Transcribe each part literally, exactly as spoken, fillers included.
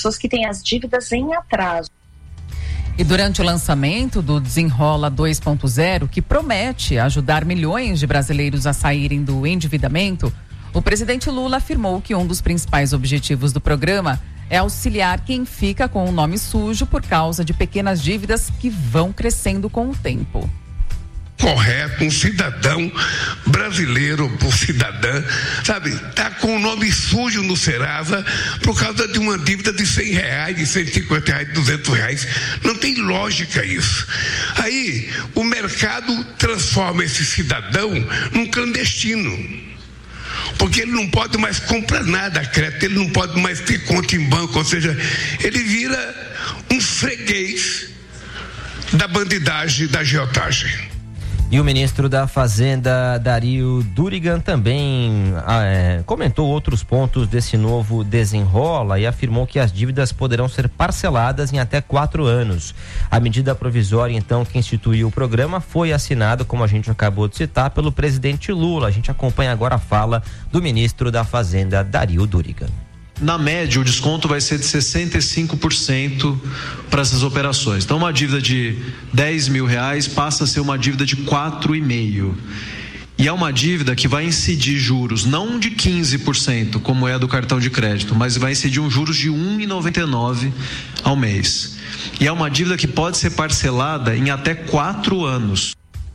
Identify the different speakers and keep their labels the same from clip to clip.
Speaker 1: pessoas que têm as dívidas em atraso.
Speaker 2: E durante o lançamento do Desenrola dois ponto zero, que promete ajudar milhões de brasileiros a saírem do endividamento, o presidente Lula afirmou que um dos principais objetivos do programa é auxiliar quem fica com o nome sujo por causa de pequenas dívidas que vão crescendo com o tempo.
Speaker 3: Correto, um cidadão brasileiro, por cidadã, sabe, tá com o nome sujo no Serasa por causa de uma dívida de cem reais, de cento e cinquenta reais, de duzentos reais. Não tem lógica isso. Aí o mercado transforma esse cidadão num clandestino, porque ele não pode mais comprar nada a crédito, ele não pode mais ter conta em banco, ou seja, ele vira um freguês da bandidagem, da agiotagem.
Speaker 4: E o ministro da Fazenda, Dario Durigan, também é, comentou outros pontos desse novo Desenrola e afirmou que as dívidas poderão ser parceladas em até quatro anos. A medida provisória, então, que instituiu o programa foi assinada, como a gente acabou de citar, pelo presidente Lula. A gente acompanha agora a fala do ministro da Fazenda, Dario Durigan.
Speaker 5: Na média, o desconto vai ser de sessenta e cinco por cento para essas operações. Então, uma dívida de dez mil reais passa a ser uma dívida de quatro vírgula cinco. E é uma dívida que vai incidir juros não de quinze por cento, como é a do cartão de crédito, mas vai incidir um juros de um vírgula noventa e nove ao mês. E é uma dívida que pode ser parcelada em até quatro anos.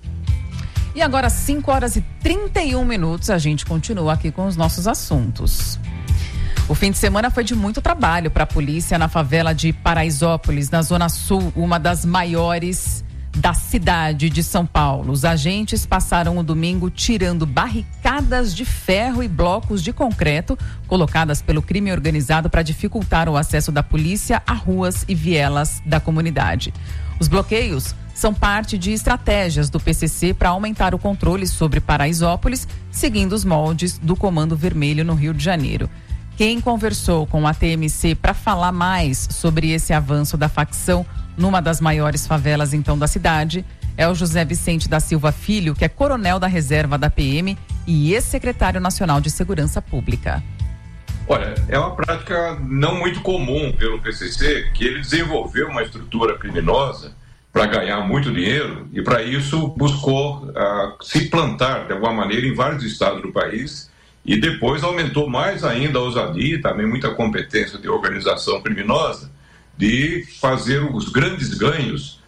Speaker 2: E agora, cinco horas e trinta e um minutos, a gente continua aqui com os nossos assuntos. O fim de semana foi de muito trabalho para a polícia na favela de Paraisópolis, na Zona Sul, uma das maiores da cidade de São Paulo. Os agentes passaram o domingo tirando barricadas de ferro e blocos de concreto colocadas pelo crime organizado para dificultar o acesso da polícia a ruas e vielas da comunidade. Os bloqueios são parte de estratégias do P C C para aumentar o controle sobre Paraisópolis, seguindo os moldes do Comando Vermelho no Rio de Janeiro. Quem conversou com a T M C para falar mais sobre esse avanço da facção numa das maiores favelas, então, da cidade, é o José Vicente da Silva Filho, que é coronel da reserva da P M e ex-secretário nacional de Segurança Pública.
Speaker 6: Olha, é uma prática não muito comum pelo P C C, que ele desenvolveu uma estrutura criminosa para ganhar muito dinheiro e, para isso, buscou uh, se plantar, de alguma maneira, em vários estados do país. E depois aumentou mais ainda a ousadia e também muita competência de organização criminosa de fazer os grandes ganhos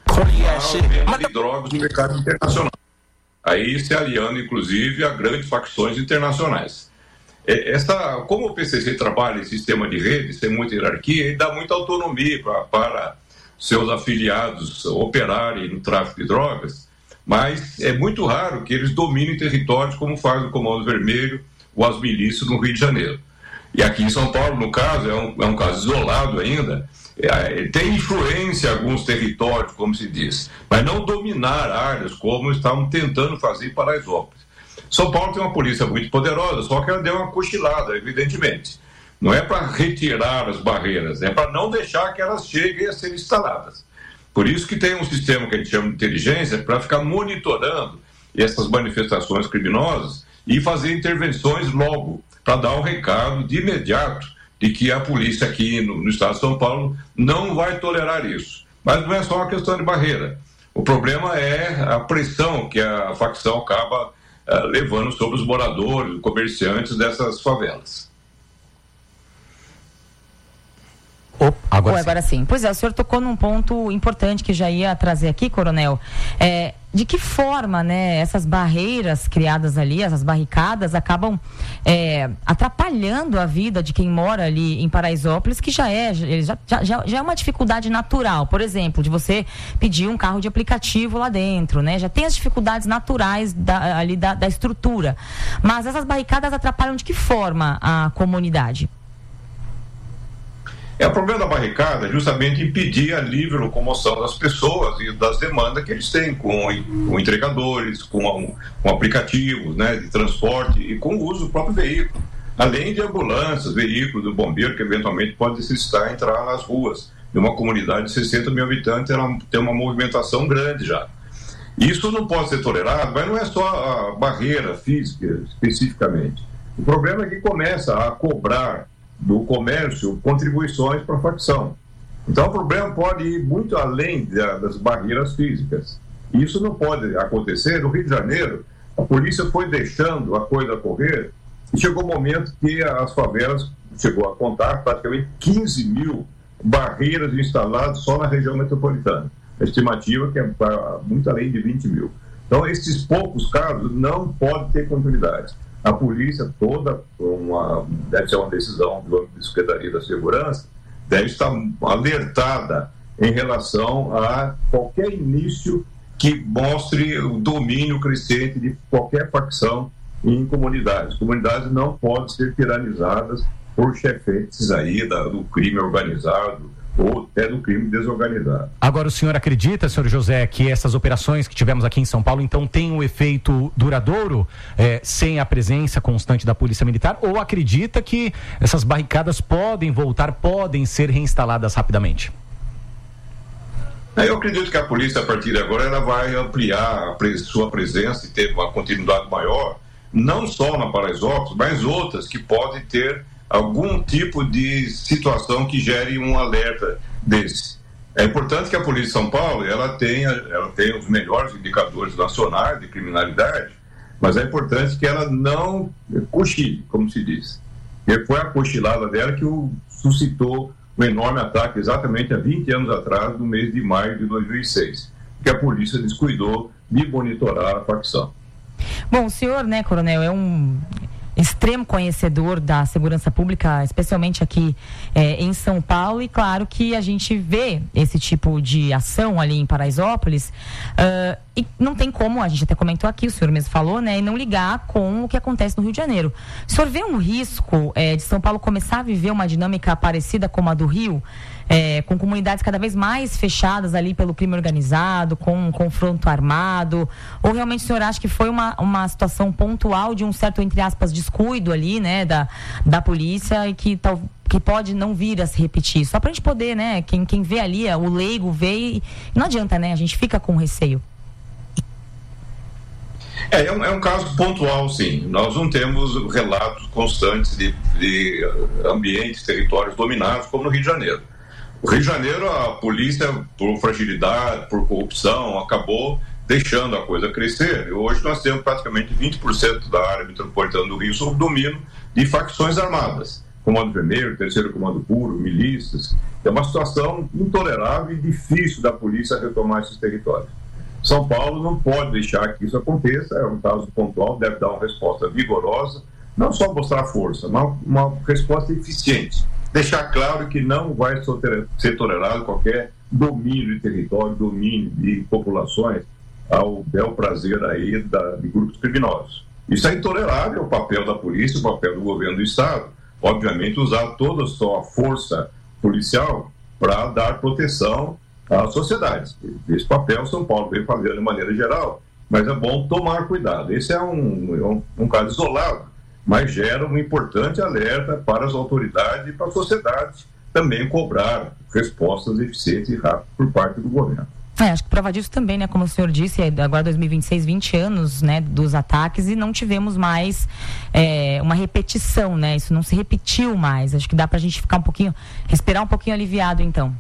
Speaker 6: na venda de drogas no mercado internacional. Aí se aliando, inclusive, a grandes facções internacionais. Essa, como o P C C trabalha em sistema de rede, sem muita hierarquia, ele dá muita autonomia para, para seus afiliados operarem no tráfico de drogas, mas é muito raro que eles dominem territórios como faz o Comando Vermelho ou as milícias no Rio de Janeiro. E aqui em São Paulo, no caso, é um, é um caso isolado ainda, é, tem influência em alguns territórios, como se diz, mas não dominar áreas como estavam tentando fazer em Paraisópolis. São Paulo tem uma polícia muito poderosa, só que ela deu uma cochilada, evidentemente. Não é para retirar as barreiras, é para não deixar que elas cheguem a ser instaladas. Por isso que tem um sistema que a gente chama de inteligência para ficar monitorando essas manifestações criminosas e fazer intervenções logo, para dar um recado de imediato de que a polícia aqui no, no estado de São Paulo não vai tolerar isso. Mas não é só uma questão de barreira. O problema é a pressão que a facção acaba uh, levando sobre os moradores, os comerciantes dessas favelas.
Speaker 7: Oh, agora, oh, agora sim. sim. Pois é, o senhor tocou num ponto importante que já ia trazer aqui, coronel. É, de que forma, né, essas barreiras criadas ali, essas barricadas, acabam é, atrapalhando a vida de quem mora ali em Paraisópolis, que já é, já, já, já é uma dificuldade natural, por exemplo, de você pedir um carro de aplicativo lá dentro, né? Já tem as dificuldades naturais da, ali da, da estrutura. Mas essas barricadas atrapalham de que forma a comunidade?
Speaker 6: É, o problema da barricada é justamente impedir a livre locomoção das pessoas e das demandas que eles têm com, com entregadores, com, com aplicativos, né, de transporte e com o uso do próprio veículo. Além de ambulâncias, veículos do bombeiro que eventualmente pode necessitar entrar nas ruas de uma comunidade de sessenta mil habitantes, ela tem uma movimentação grande já. Isso não pode ser tolerado, mas não é só a barreira física especificamente. O problema é que começa a cobrar do comércio contribuições para a facção. Então o problema pode ir muito além da, das barreiras físicas. Isso não pode acontecer. No Rio de Janeiro, a polícia foi deixando a coisa correr e chegou o um momento que as favelas chegou a contar praticamente quinze mil barreiras instaladas só na região metropolitana. A estimativa que é muito além de vinte mil. Então, esses poucos casos não podem ter continuidade. A polícia toda, uma, deve ser uma decisão do Secretaria da Segurança, deve estar alertada em relação a qualquer início que mostre o domínio crescente de qualquer facção em comunidades. Comunidades não podem ser tiranizadas por chefetes aí da, do crime organizado ou até do crime desorganizado.
Speaker 8: Agora, o senhor acredita, senhor José, que essas operações que tivemos aqui em São Paulo, então, têm um efeito duradouro, é, sem a presença constante da Polícia Militar, ou acredita que essas barricadas podem voltar, podem ser reinstaladas rapidamente?
Speaker 6: Eu acredito que a polícia, a partir de agora, ela vai ampliar a pre- sua presença e ter uma continuidade maior, não só na Paraisópolis, mas outras que podem ter algum tipo de situação que gere um alerta desse. É importante que a Polícia de São Paulo ela tenha, ela tenha os melhores indicadores nacionais de criminalidade, mas é importante que ela não cochile, como se diz. E foi a cochilada dela que o suscitou um enorme ataque exatamente há vinte anos atrás, no mês de maio de dois mil e seis, que a polícia descuidou de monitorar a facção.
Speaker 7: Bom, o senhor, né, coronel, é um extremo conhecedor da segurança pública, especialmente aqui é, em São Paulo, e claro que a gente vê esse tipo de ação ali em Paraisópolis, uh, e não tem como, a gente até comentou aqui, o senhor mesmo falou, né, e não ligar com o que acontece no Rio de Janeiro. O senhor vê um risco é, de São Paulo começar a viver uma dinâmica parecida com a do Rio, é, com comunidades cada vez mais fechadas ali pelo crime organizado, com um confronto armado, ou realmente o senhor acha que foi uma, uma situação pontual de um certo, entre aspas, descuido ali, né, da, da polícia, e que tal, que pode não vir a se repetir, só pra gente poder, né, quem, quem vê ali, o leigo vê e não adianta, né, a gente fica com receio.
Speaker 6: É, é um, é um caso pontual, sim. Nós não temos relatos constantes de, de ambientes, territórios dominados, como no Rio de Janeiro. O Rio de Janeiro, a polícia, por fragilidade, por corrupção, acabou deixando a coisa crescer. E hoje nós temos praticamente vinte por cento da área metropolitana do Rio sob domínio de facções armadas. Comando Vermelho, Terceiro Comando Puro, milícias. É uma situação intolerável e difícil da polícia retomar esses territórios. São Paulo não pode deixar que isso aconteça, é um caso pontual, deve dar uma resposta vigorosa, não só mostrar força, mas uma resposta eficiente. Deixar claro que não vai ser tolerado qualquer domínio de território, domínio de populações ao bel prazer aí da, de grupos criminosos. Isso é intolerável, o papel da polícia, o papel do governo do Estado, obviamente usar toda a sua força policial para dar proteção à sociedade. Esse papel São Paulo vem fazendo de maneira geral, mas é bom tomar cuidado. Esse é um, é um, um caso isolado, mas gera um importante alerta para as autoridades e para a sociedade também cobrar respostas eficientes e rápidas por parte do governo.
Speaker 7: É, acho que prova disso também, né, como o senhor disse, agora dois mil e vinte e seis, vinte anos, né, dos ataques, e não tivemos mais é, uma repetição, né, isso não se repetiu mais. Acho que dá pra gente ficar um pouquinho, respirar um pouquinho aliviado, então.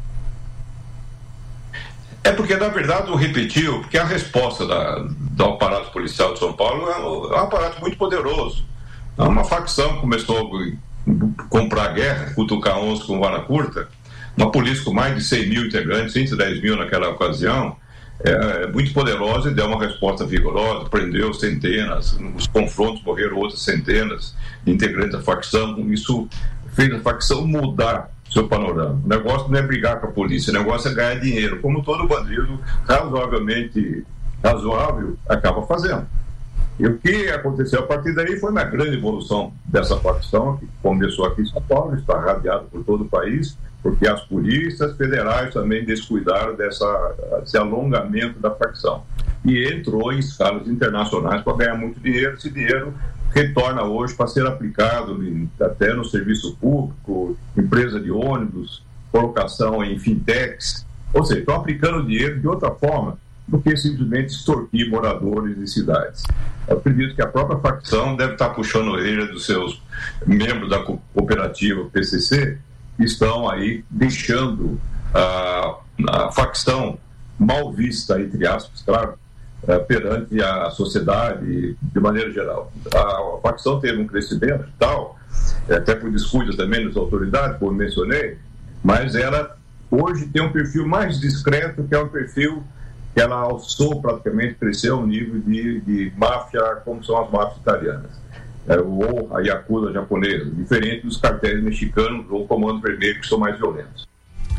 Speaker 6: É porque, na verdade, não repetiu, porque a resposta da, do aparato policial de São Paulo é um, é um aparato muito poderoso. Uma facção começou a comprar guerra, cutucar uns com vara curta, uma polícia com mais de cem mil integrantes, cento e dez mil naquela ocasião, é, é muito poderosa e deu uma resposta vigorosa, prendeu centenas, nos confrontos morreram outras centenas de integrantes da facção. Isso fez a facção mudar seu panorama. O negócio não é brigar com a polícia, o negócio é ganhar dinheiro, como todo bandido razoavelmente razoável acaba fazendo. E o que aconteceu a partir daí foi uma grande evolução dessa facção, que começou aqui em São Paulo, está radiado por todo o país, porque as polícias federais também descuidaram dessa, desse alongamento da facção. E entrou em escalas internacionais para ganhar muito dinheiro. Esse dinheiro retorna hoje para ser aplicado em, até no serviço público, empresa de ônibus, colocação em fintechs. Ou seja, estão aplicando dinheiro de outra forma do que simplesmente extorquir moradores de cidades. Eu acredito que a própria facção deve estar puxando a orelha dos seus membros da cooperativa P C C, que estão aí deixando a, a facção mal vista, entre aspas, claro, perante a sociedade de maneira geral. A, a facção teve um crescimento tal, até por descuido também das autoridades, como mencionei, mas ela hoje tem um perfil mais discreto, que é um perfil que ela alçou praticamente, cresceu a um nível de, de máfia, como são as máfias italianas, é, ou a Yakuza japonesa, diferente dos cartéis mexicanos ou Comando Vermelho, que são mais violentos.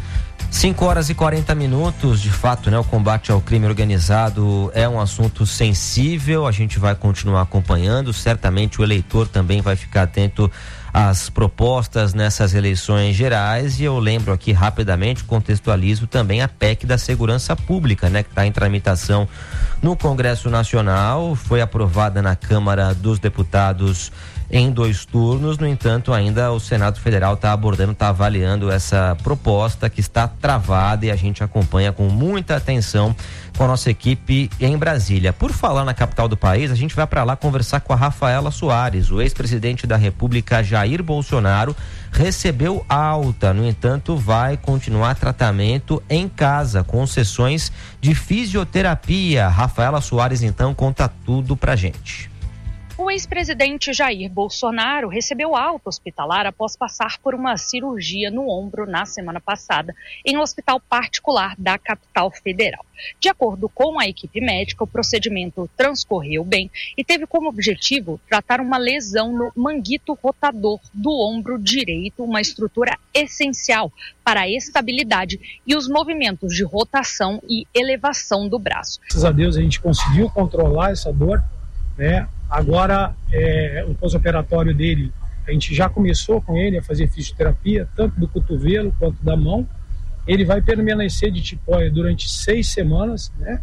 Speaker 4: cinco horas e quarenta minutos, de fato, né? O combate ao crime organizado é um assunto sensível, a gente vai continuar acompanhando, certamente o eleitor também vai ficar atento às propostas nessas eleições gerais, e eu lembro aqui rapidamente, contextualizo também a P E C da Segurança Pública, né? Que está em tramitação no Congresso Nacional, foi aprovada na Câmara dos Deputados em dois turnos. No entanto, ainda o Senado Federal está abordando, está avaliando essa proposta que está travada, e a gente acompanha com muita atenção com a nossa equipe em Brasília. Por falar na capital do país, a gente vai para lá conversar com a Rafaela Soares. O ex-presidente da República, Jair Bolsonaro, recebeu alta, no entanto, vai continuar tratamento em casa, com sessões de fisioterapia. Rafaela Soares, então, conta tudo pra gente.
Speaker 9: O ex-presidente Jair Bolsonaro recebeu alta hospitalar após passar por uma cirurgia no ombro na semana passada, em um hospital particular da capital federal. De acordo com a equipe médica, o procedimento transcorreu bem e teve como objetivo tratar uma lesão no manguito rotador do ombro direito, uma estrutura essencial para a estabilidade e os movimentos de rotação e elevação do braço.
Speaker 10: Graças a Deus a gente conseguiu controlar essa dor, né? Agora, é, o pós-operatório dele, a gente já começou com ele a fazer fisioterapia, tanto do cotovelo quanto da mão. Ele vai permanecer de tipóia durante seis semanas, né?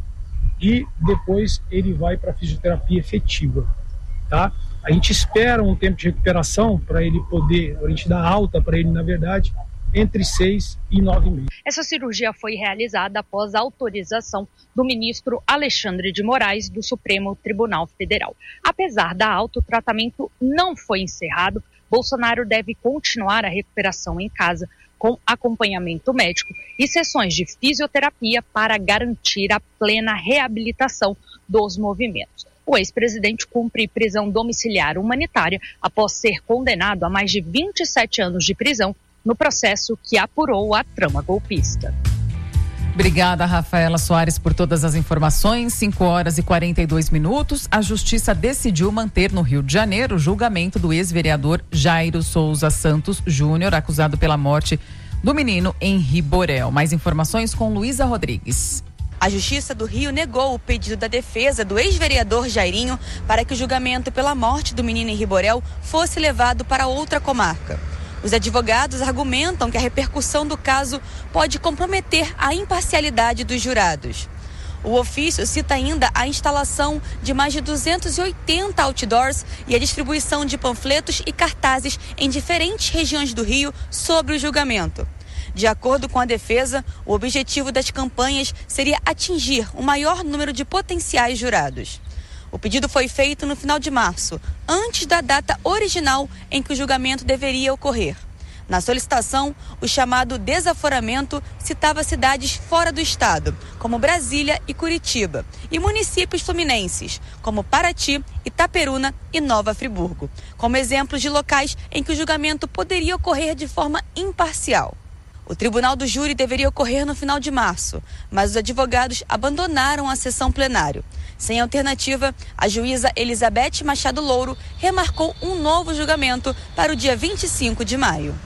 Speaker 10: E depois ele vai para a fisioterapia efetiva, tá? A gente espera um tempo de recuperação para ele poder, a gente dá alta para ele, na verdade, entre seis e nove meses.
Speaker 9: Essa cirurgia foi realizada após a autorização do ministro Alexandre de Moraes, do Supremo Tribunal Federal. Apesar da alta, o tratamento não foi encerrado. Bolsonaro deve continuar a recuperação em casa, com acompanhamento médico e sessões de fisioterapia para garantir a plena reabilitação dos movimentos. O ex-presidente cumpre prisão domiciliar humanitária após ser condenado a mais de vinte e sete anos de prisão no processo que apurou a trama golpista.
Speaker 2: Obrigada, Rafaela Soares, por todas as informações. cinco horas e quarenta e dois minutos. A Justiça decidiu manter no Rio de Janeiro o julgamento do ex-vereador Jairo Souza Santos Júnior, acusado pela morte do menino Henri Borel. Mais informações com Luísa Rodrigues.
Speaker 11: A Justiça do Rio negou o pedido da defesa do ex-vereador Jairinho para que o julgamento pela morte do menino Henri Borel fosse levado para outra comarca. Os advogados argumentam que a repercussão do caso pode comprometer a imparcialidade dos jurados. O ofício cita ainda a instalação de mais de duzentos e oitenta outdoors e a distribuição de panfletos e cartazes em diferentes regiões do Rio sobre o julgamento. De acordo com a defesa, o objetivo das campanhas seria atingir o maior número de potenciais jurados. O pedido foi feito no final de março, antes da data original em que o julgamento deveria ocorrer. Na solicitação, o chamado desaforamento citava cidades fora do estado, como Brasília e Curitiba, e municípios fluminenses, como Paraty, Itaperuna e Nova Friburgo, como exemplos de locais em que o julgamento poderia ocorrer de forma imparcial. O tribunal do júri deveria ocorrer no final de março, mas os advogados abandonaram a sessão plenário. Sem alternativa, a juíza Elizabeth Machado Louro remarcou um novo julgamento para o dia vinte e cinco de maio.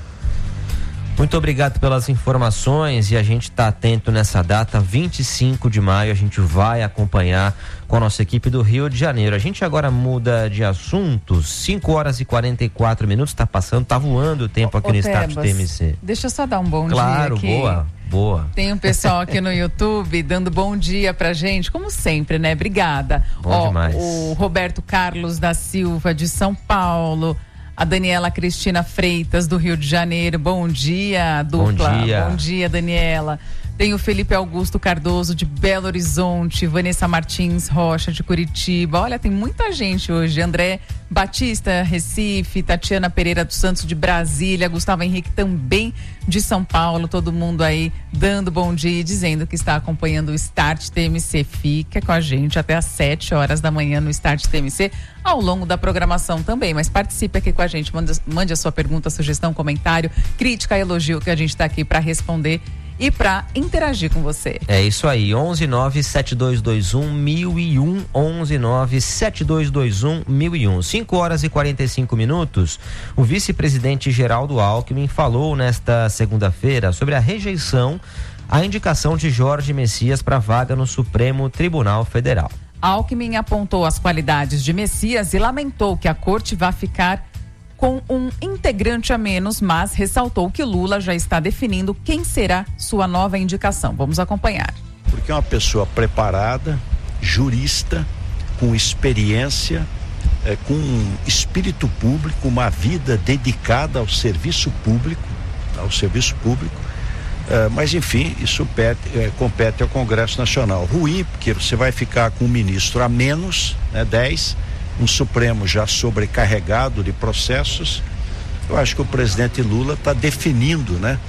Speaker 4: Muito obrigado pelas informações, e a gente está atento nessa data, vinte e cinco de maio, a gente vai acompanhar com a nossa equipe do Rio de Janeiro. A gente agora muda de assuntos, cinco horas e quarenta e quatro minutos, está passando, está voando o tempo aqui
Speaker 2: Ô,
Speaker 4: no
Speaker 2: Tebas,
Speaker 4: Status T M C.
Speaker 2: Deixa eu só dar um bom
Speaker 4: claro,
Speaker 2: dia aqui.
Speaker 4: Claro, boa, boa.
Speaker 2: Tem um pessoal aqui no YouTube dando bom dia pra gente, como sempre, né? Obrigada.
Speaker 4: Bom
Speaker 2: Ó,
Speaker 4: demais.
Speaker 2: O Roberto Carlos da Silva, de São Paulo. A Daniela Cristina Freitas, do Rio de Janeiro. Bom dia, dupla.
Speaker 4: Bom dia.
Speaker 2: Bom dia, Daniela. Tem o Felipe Augusto Cardoso, de Belo Horizonte. Vanessa Martins Rocha, de Curitiba. Olha, tem muita gente hoje. André Batista, Recife. Tatiana Pereira dos Santos, de Brasília. Gustavo Henrique, também de São Paulo. Todo mundo aí dando bom dia e dizendo que está acompanhando o Start T M C. Fica com a gente até às sete horas da manhã no Start T M C, ao longo da programação também. Mas participe aqui com a gente. Mande, mande a sua pergunta, sugestão, comentário, crítica, elogio, que a gente está aqui para responder e para interagir com você.
Speaker 4: É isso aí, onze nove sete dois dois um mil e um, onze nove sete dois dois um mil e um. cinco horas e quarenta e cinco minutos. O vice-presidente Geraldo Alckmin falou nesta segunda-feira sobre a rejeição à indicação de Jorge Messias para vaga no Supremo Tribunal Federal.
Speaker 2: Alckmin apontou as qualidades de Messias e lamentou que a corte vá ficar com um integrante a menos, mas ressaltou que Lula já está definindo quem será sua nova indicação. Vamos acompanhar.
Speaker 12: Porque é uma pessoa preparada, jurista, com experiência, é, com um espírito público, uma vida dedicada ao serviço público, ao serviço público. É, mas enfim, isso pete, é, compete ao Congresso Nacional. Ruim, porque você vai ficar com um ministro a menos, né, dez, um Supremo já sobrecarregado de processos. Eu acho que o presidente Lula está definindo, né,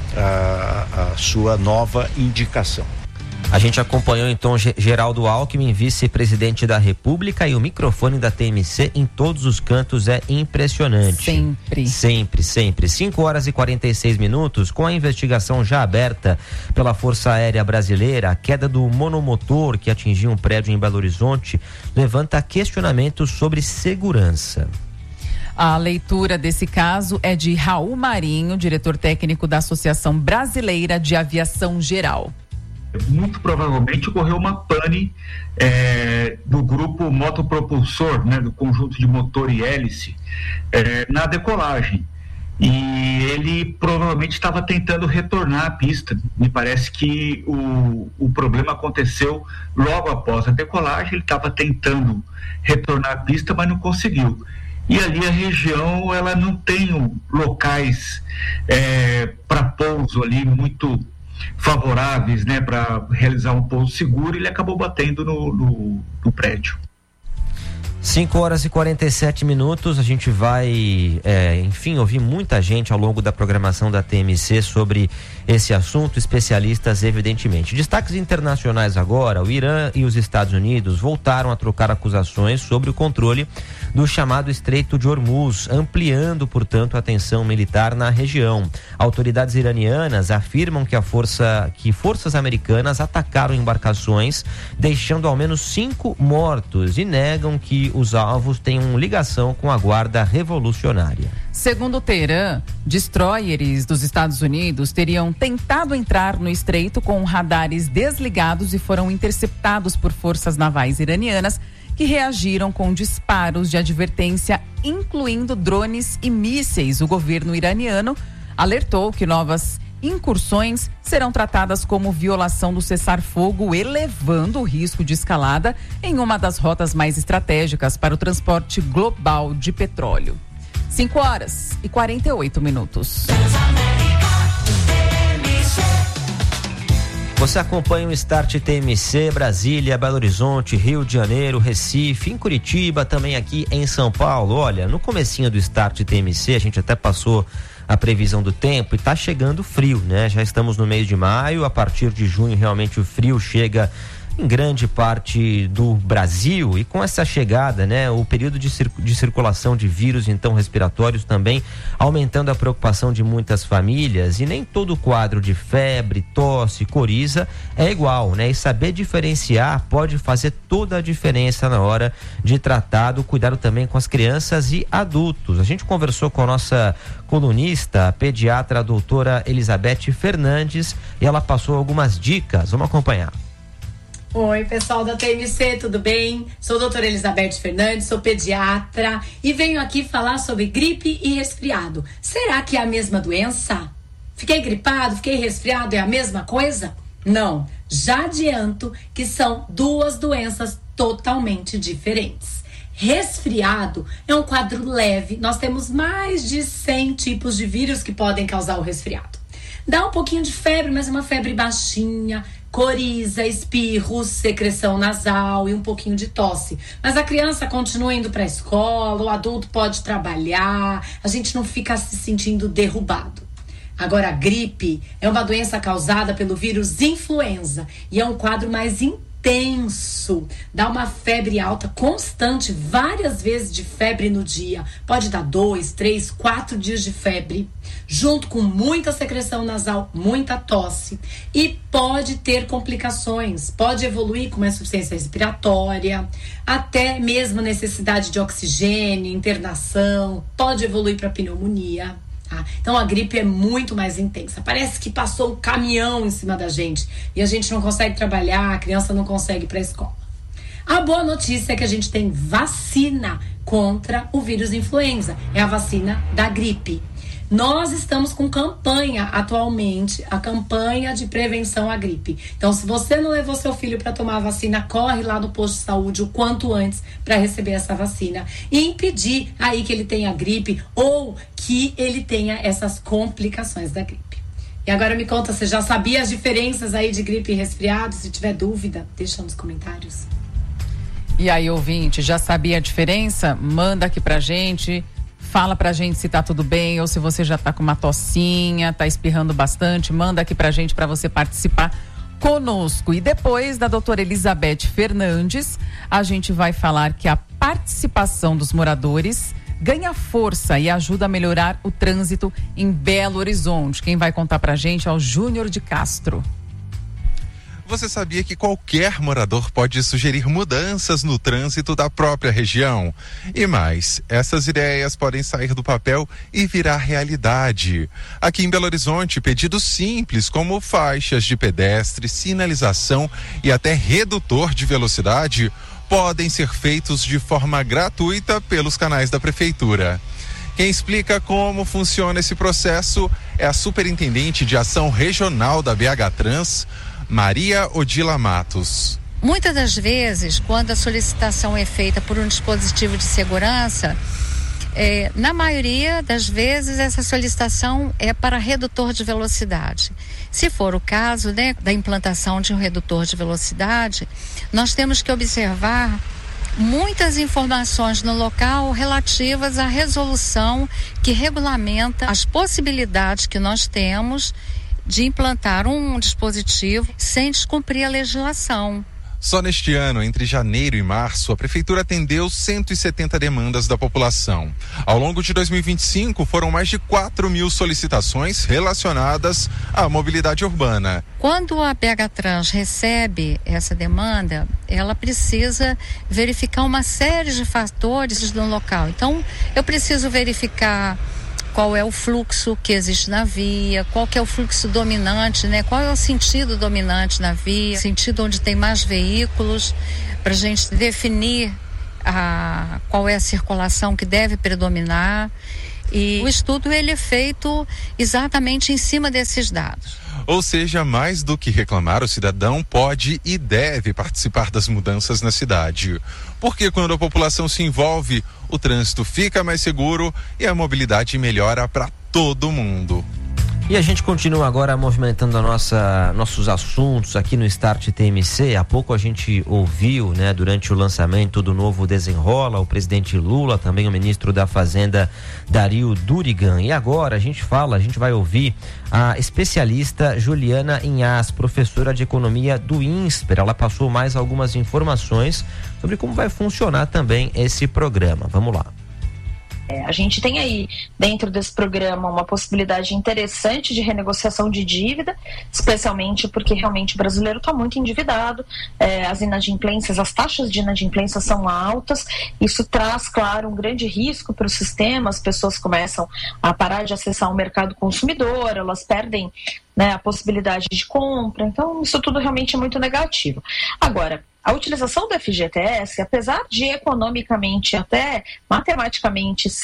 Speaker 12: a, a sua nova indicação.
Speaker 4: A gente acompanhou então Geraldo Alckmin, vice-presidente da República, e o microfone da T M C em todos os cantos é impressionante.
Speaker 2: Sempre.
Speaker 4: Sempre, sempre. cinco horas e quarenta e seis minutos, com a investigação já aberta pela Força Aérea Brasileira, a queda do monomotor que atingiu um prédio em Belo Horizonte levanta questionamentos sobre segurança.
Speaker 2: A leitura desse caso é de Raul Marinho, diretor técnico da Associação Brasileira de Aviação Geral.
Speaker 13: Muito provavelmente ocorreu uma pane é, do grupo motopropulsor, né, do conjunto de motor e hélice, é, na decolagem. E ele provavelmente estava tentando retornar à pista. Me parece que o, o problema aconteceu logo após a decolagem. Ele estava tentando retornar à pista, mas não conseguiu. E ali a região, ela não tem locais é, para pouso ali muito favoráveis, né, para realizar um pouso seguro, e ele acabou batendo no, no, no prédio.
Speaker 4: cinco horas e quarenta e sete minutos, a gente vai, é, enfim, ouvir muita gente ao longo da programação da T M C sobre esse assunto, especialistas evidentemente. Destaques internacionais agora: o Irã e os Estados Unidos voltaram a trocar acusações sobre o controle do chamado Estreito de Hormuz, ampliando, portanto, a tensão militar na região. Autoridades iranianas afirmam que a força, que forças americanas atacaram embarcações, deixando ao menos cinco mortos, e negam que os alvos tenham ligação com a Guarda Revolucionária.
Speaker 2: Segundo Teherã, destroyers dos Estados Unidos teriam tentado entrar no estreito com radares desligados e foram interceptados por forças navais iranianas, que reagiram com disparos de advertência, incluindo drones e mísseis. O governo iraniano alertou que novas incursões serão tratadas como violação do cessar-fogo, elevando o risco de escalada em uma das rotas mais estratégicas para o transporte global de petróleo. cinco horas e quarenta e oito minutos.
Speaker 4: Você acompanha o Start T M C, Brasília, Belo Horizonte, Rio de Janeiro, Recife, em Curitiba, também aqui em São Paulo. Olha, no comecinho do Start T M C, a gente até passou a previsão do tempo e tá chegando frio, né? Já estamos no mês de maio, a partir de junho realmente o frio chega em grande parte do Brasil, e com essa chegada, né, o período de, cir- de circulação de vírus então respiratórios também aumentando a preocupação de muitas famílias, e nem todo quadro de febre, tosse, coriza é igual, né? E saber diferenciar pode fazer toda a diferença na hora de tratar do cuidado também com as crianças e adultos. A gente conversou com a nossa colunista, a pediatra, a doutora Elizabeth Fernandes, e ela passou algumas dicas. Vamos acompanhar.
Speaker 14: Oi, pessoal da T M C, tudo bem? Sou a doutora Elizabeth Fernandes, sou pediatra e venho aqui falar sobre gripe e resfriado. Será que é a mesma doença? Fiquei gripado, fiquei resfriado, é a mesma coisa? Não, já adianto que são duas doenças totalmente diferentes. Resfriado é um quadro leve. Nós temos mais de cem tipos de vírus que podem causar o resfriado. Dá um pouquinho de febre, mas é uma febre baixinha, coriza, espirros, secreção nasal e um pouquinho de tosse. Mas a criança continua indo para a escola, o adulto pode trabalhar, a gente não fica se sentindo derrubado. Agora, a gripe é uma doença causada pelo vírus influenza e é um quadro mais intenso. Dá uma febre alta constante, várias vezes de febre no dia. Pode dar dois, três, quatro dias de febre, junto com muita secreção nasal, muita tosse. E pode ter complicações, pode evoluir com uma insuficiência respiratória, até mesmo necessidade de oxigênio, internação, pode evoluir para pneumonia. Tá? Então a gripe é muito mais intensa. Parece que passou um caminhão em cima da gente e a gente não consegue trabalhar, a criança não consegue ir para a escola. A boa notícia é que a gente tem vacina contra o vírus influenza. É a vacina da gripe. Nós estamos com campanha atualmente, a campanha de prevenção à gripe. Então, se você não levou seu filho para tomar a vacina, corre lá no posto de saúde o quanto antes para receber essa vacina e impedir aí que ele tenha gripe ou que ele tenha essas complicações da gripe. E agora me conta, você já sabia as diferenças aí de gripe e resfriado? Se tiver dúvida, deixa nos comentários.
Speaker 2: E aí, ouvinte, já sabia a diferença? Manda aqui pra gente. Fala pra gente se tá tudo bem ou se você já tá com uma tossinha, tá espirrando bastante. Manda aqui pra gente pra você participar conosco. E depois da doutora Elizabeth Fernandes, a gente vai falar que a participação dos moradores ganha força e ajuda a melhorar o trânsito em Belo Horizonte. Quem vai contar pra gente é o Júnior de Castro.
Speaker 15: Você sabia que qualquer morador pode sugerir mudanças no trânsito da própria região? E mais, essas ideias podem sair do papel e virar realidade. Aqui em Belo Horizonte, pedidos simples como faixas de pedestre, sinalização e até redutor de velocidade podem ser feitos de forma gratuita pelos canais da prefeitura. Quem explica como funciona esse processo é a superintendente de ação regional da B H Trans, Maria Odila Matos.
Speaker 16: Muitas das vezes, quando a solicitação é feita por um dispositivo de segurança, é, na maioria das vezes essa solicitação é para redutor de velocidade. Se for o caso, né, da implantação de um redutor de velocidade, nós temos que observar muitas informações no local relativas à resolução que regulamenta as possibilidades que nós temos de implantar um dispositivo sem descumprir a legislação.
Speaker 15: Só neste ano, entre janeiro e março, a prefeitura atendeu cento e setenta demandas da população. Ao longo de dois mil e vinte e cinco, foram mais de quatro mil solicitações relacionadas à mobilidade urbana.
Speaker 16: Quando a B H Trans recebe essa demanda, ela precisa verificar uma série de fatores no local. Então, eu preciso verificar qual é o fluxo que existe na via, qual que é o fluxo dominante, né? Qual é o sentido dominante na via, sentido onde tem mais veículos, para a gente definir a, qual é a circulação que deve predominar. E o estudo ele é feito exatamente em cima desses dados.
Speaker 15: Ou seja, mais do que reclamar, o cidadão pode e deve participar das mudanças na cidade. Porque quando a população se envolve, o trânsito fica mais seguro e a mobilidade melhora para todo mundo.
Speaker 4: E a gente continua agora movimentando a nossa, nossos assuntos aqui no Start T M C. Há pouco a gente ouviu, né, durante o lançamento do novo Desenrola, o presidente Lula, também o ministro da Fazenda, Dario Durigan. E agora a gente fala, a gente vai ouvir a especialista Juliana Inhas, professora de economia do INSPER. Ela passou mais algumas informações sobre como vai funcionar também esse programa. Vamos lá.
Speaker 1: É, a gente tem aí, dentro desse programa, uma possibilidade interessante de renegociação de dívida, especialmente porque realmente o brasileiro está muito endividado, é, as inadimplências, as taxas de inadimplência são altas, isso traz, claro, um grande risco para o sistema, as pessoas começam a parar de acessar o mercado consumidor, elas perdem, né, a possibilidade de compra, então isso tudo realmente é muito negativo. Agora, a utilização do F G T S, apesar de economicamente, até matematicamente ser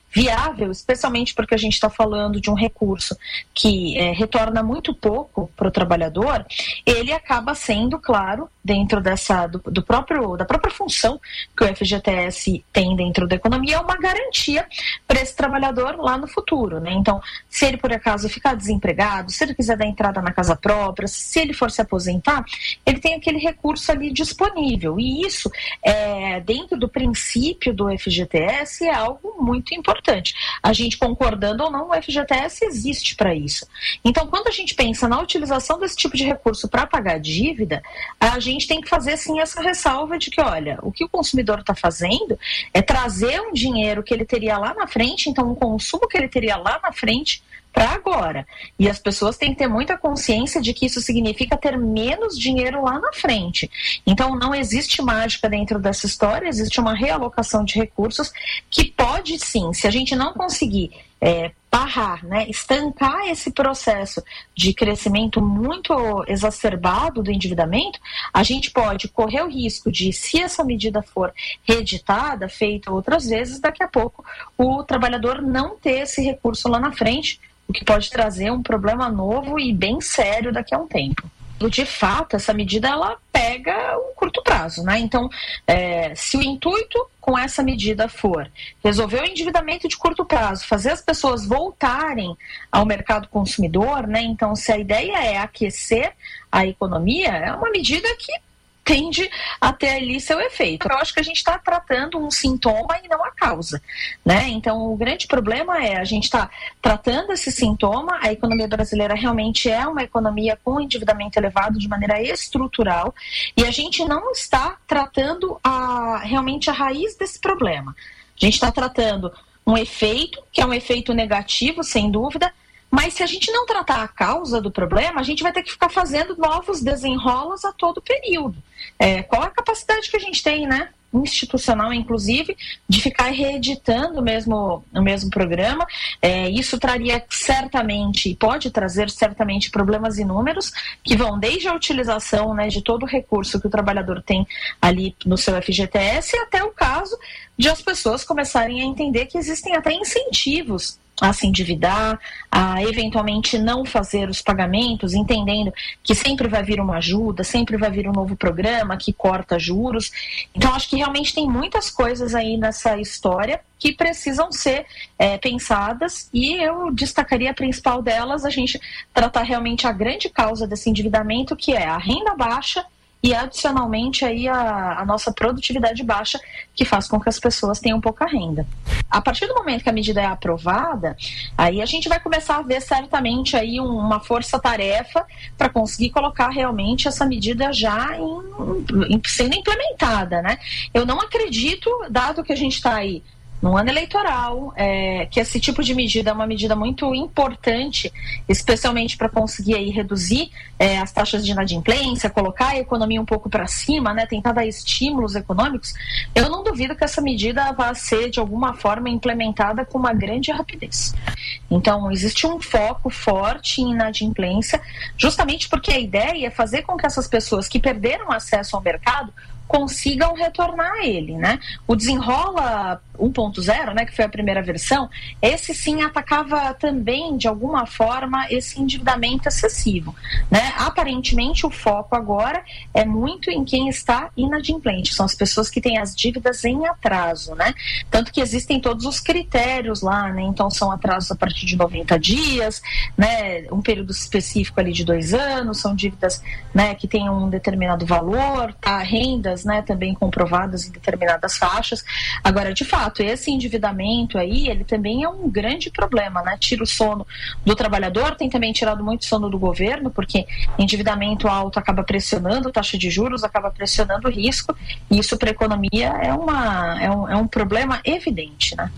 Speaker 1: viável, especialmente porque a gente está falando de um recurso que é, retorna muito pouco para o trabalhador, ele acaba sendo, claro, dentro dessa, do, do próprio, da própria função que o F G T S tem dentro da economia, é uma garantia para esse trabalhador lá no futuro, né? Então, se ele por acaso ficar desempregado, se ele quiser dar entrada na casa própria, se ele for se aposentar, ele tem aquele recurso ali disponível. E isso, é, dentro do princípio do F G T S, é algo muito importante. A gente concordando ou não, o F G T S existe para isso. Então, quando a gente pensa na utilização desse tipo de recurso para pagar dívida, a gente tem que fazer sim essa ressalva de que, olha, o que o consumidor está fazendo é trazer um dinheiro que ele teria lá na frente, então um consumo que ele teria lá na frente para agora. E as pessoas têm que ter muita consciência de que isso significa ter menos dinheiro lá na frente. Então não existe mágica dentro dessa história, existe uma realocação de recursos que pode sim, se a gente não conseguir é, barrar, né, estancar esse processo de crescimento muito exacerbado do endividamento, a gente pode correr o risco de, se essa medida for reeditada, feita outras vezes, daqui a pouco o trabalhador não ter esse recurso lá na frente, o que pode trazer um problema novo e bem sério daqui a um tempo. De fato, essa medida ela pega um curto prazo, né? Então, é, se o intuito com essa medida for resolver o endividamento de curto prazo, fazer as pessoas voltarem ao mercado consumidor, né? Então, se a ideia é aquecer a economia, é uma medida que tende a ter ali seu efeito. Eu acho que a gente está tratando um sintoma e não a causa, né? Então, o grande problema é a gente está tratando esse sintoma. A economia brasileira realmente é uma economia com endividamento elevado de maneira estrutural e a gente não está tratando a, realmente a raiz desse problema. A gente está tratando um efeito, que é um efeito negativo, sem dúvida, mas se a gente não tratar a causa do problema, a gente vai ter que ficar fazendo novos desenrolos a todo período. É, qual a capacidade que a gente tem, né, institucional, inclusive, de ficar reeditando o mesmo, o mesmo programa? É, isso traria certamente, pode trazer certamente problemas inúmeros, que vão desde a utilização, né, de todo o recurso que o trabalhador tem ali no seu F G T S, até o caso de as pessoas começarem a entender que existem até incentivos a se endividar, a eventualmente não fazer os pagamentos, entendendo que sempre vai vir uma ajuda, sempre vai vir um novo programa que corta juros. Então, acho que realmente tem muitas coisas aí nessa história que precisam ser é, pensadas, e eu destacaria a principal delas, a gente tratar realmente a grande causa desse endividamento, que é a renda baixa e, adicionalmente, aí a, a nossa produtividade baixa, que faz com que as pessoas tenham pouca renda. A partir do momento que a medida é aprovada, aí a gente vai começar a ver certamente aí uma força-tarefa para conseguir colocar realmente essa medida já em, em, sendo implementada, né? Eu não acredito, dado que a gente está aí no ano eleitoral, é, que esse tipo de medida é uma medida muito importante, especialmente para conseguir aí reduzir é, as taxas de inadimplência, colocar a economia um pouco para cima, né, tentar dar estímulos econômicos. Eu não duvido que essa medida vá ser, de alguma forma, implementada com uma grande rapidez. Então, existe um foco forte em inadimplência, justamente porque a ideia é fazer com que essas pessoas que perderam acesso ao mercado consigam retornar a ele, né? O Desenrola um ponto zero, né, que foi a primeira versão, esse sim atacava também, de alguma forma, esse endividamento excessivo, né? Aparentemente, o foco agora é muito em quem está inadimplente, são as pessoas que têm as dívidas em atraso, né? Tanto que existem todos os critérios lá, né? Então, são atrasos a partir de noventa dias, né? Um período específico ali de dois anos, são dívidas, né, que têm um determinado valor, tá? Rendas, né, também comprovadas em determinadas faixas. Agora, de fato, esse endividamento aí, ele também é um grande problema, né? Tira o sono do trabalhador, tem também tirado muito sono do governo, porque endividamento alto acaba pressionando taxa de juros, acaba pressionando o risco, e isso para a economia é, uma, é, um, é um problema evidente, né?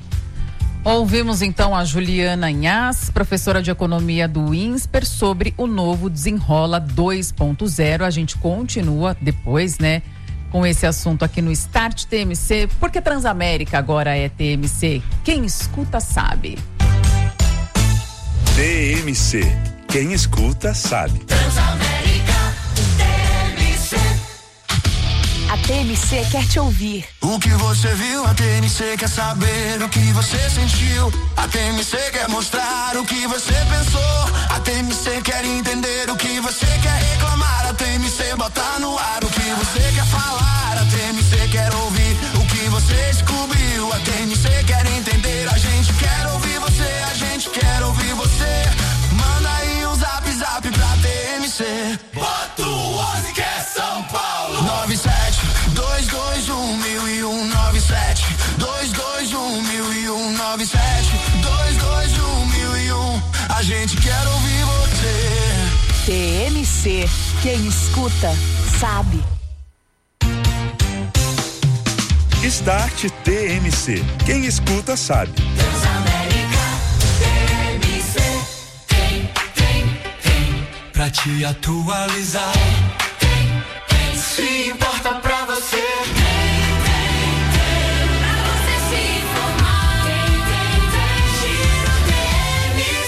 Speaker 2: Ouvimos então a Juliana Inhas, professora de economia do INSPER, sobre o novo Desenrola dois ponto zero. A gente continua depois, né, com esse assunto aqui no Start T M C, porque Transamérica agora é T M C. Quem escuta sabe.
Speaker 17: T M C. Quem escuta sabe.
Speaker 18: Transamérica, T M C. A T M C quer te ouvir.
Speaker 19: O que você viu, a T M C quer saber. O que você sentiu, a T M C quer mostrar. O que você pensou, a T M C quer entender. O que você quer reclamar, a T M C bota no ar. O que você quer falar, a T M C quer ouvir. O que você descobriu, a T M C quer entender. A gente quer ouvir você, a gente quer ouvir você. Manda aí um zap zap pra T M C. Bota o onze que é São Paulo. nove sete dois dois um mil e um. Nove sete dois dois um mil e um. Nove sete dois dois um mil e um. A gente quer ouvir você.
Speaker 18: T M C, quem escuta sabe.
Speaker 17: Start T M C. Quem escuta sabe.
Speaker 19: Transamérica, T M C. Tem, tem, tem. Pra te atualizar. Tem, tem. Se importa pra você. Tem, tem, tem. Pra você se informar. Tem, tem, tem. Giro T M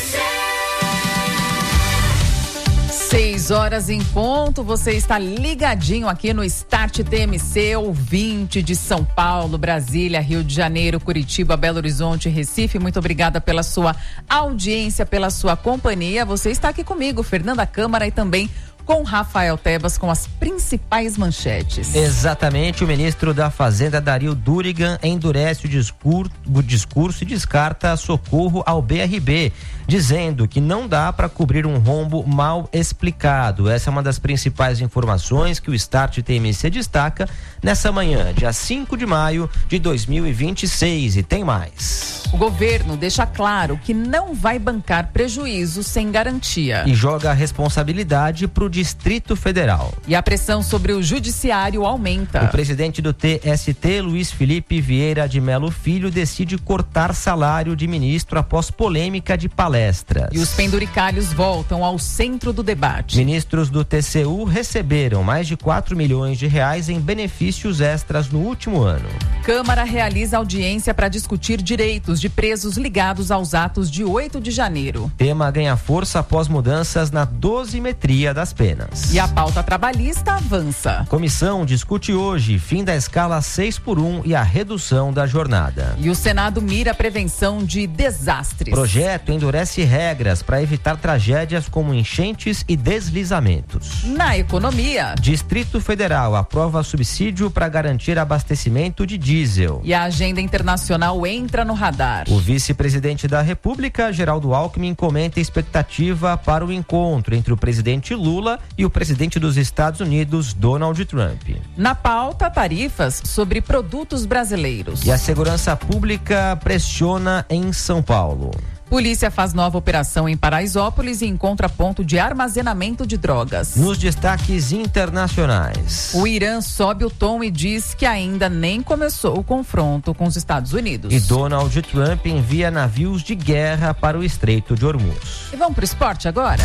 Speaker 19: C.
Speaker 2: Seis horas em ponto, você está ligadinho aqui no Start T M C, ouvinte de São Paulo, Brasília, Rio de Janeiro, Curitiba, Belo Horizonte, Recife. Muito obrigada pela sua audiência, pela sua companhia. Você está aqui comigo, Fernanda Câmara, e também com Rafael Tebas, com as principais manchetes.
Speaker 4: Exatamente, o ministro da Fazenda, Darío Durigan, endurece o discurso, o discurso e descarta socorro ao B R B, dizendo que não dá para cobrir um rombo mal explicado. Essa é uma das principais informações que o Start T M C destaca nessa manhã, dia cinco de maio de dois mil e vinte e seis, e tem mais.
Speaker 2: O governo deixa claro que não vai bancar prejuízo sem garantia.
Speaker 4: E joga a responsabilidade para o Distrito Federal.
Speaker 2: E a pressão sobre o judiciário aumenta.
Speaker 4: O presidente do T S T, Luiz Felipe Vieira de Melo Filho, decide cortar salário de ministro após polêmica de palestras.
Speaker 2: E os penduricalhos voltam ao centro do debate.
Speaker 4: Ministros do T C U receberam mais de quatro milhões de reais em benefícios extras no último ano.
Speaker 2: Câmara realiza audiência para discutir direitos de presos ligados aos atos de oito de janeiro.
Speaker 4: Tema ganha força após mudanças na dosimetria das penas.
Speaker 2: E a pauta trabalhista avança.
Speaker 4: Comissão discute hoje fim da escala seis por um e a redução da jornada.
Speaker 2: E o Senado mira a prevenção de desastres.
Speaker 4: Projeto endurece regras para evitar tragédias como enchentes e deslizamentos.
Speaker 2: Na economia,
Speaker 4: Distrito Federal aprova subsídio para garantir abastecimento de diesel.
Speaker 2: E a agenda internacional entra no radar.
Speaker 4: O vice-presidente da República, Geraldo Alckmin, comenta a expectativa para o encontro entre o presidente Lula e o presidente dos Estados Unidos, Donald Trump.
Speaker 2: Na pauta, tarifas sobre produtos brasileiros.
Speaker 4: E a segurança pública pressiona em São Paulo.
Speaker 2: Polícia faz nova operação em Paraisópolis e encontra ponto de armazenamento de drogas.
Speaker 4: Nos destaques internacionais.
Speaker 2: O Irã sobe o tom e diz que ainda nem começou o confronto com os Estados Unidos.
Speaker 4: E Donald Trump envia navios de guerra para o Estreito de Hormuz.
Speaker 2: E vamos pro esporte agora?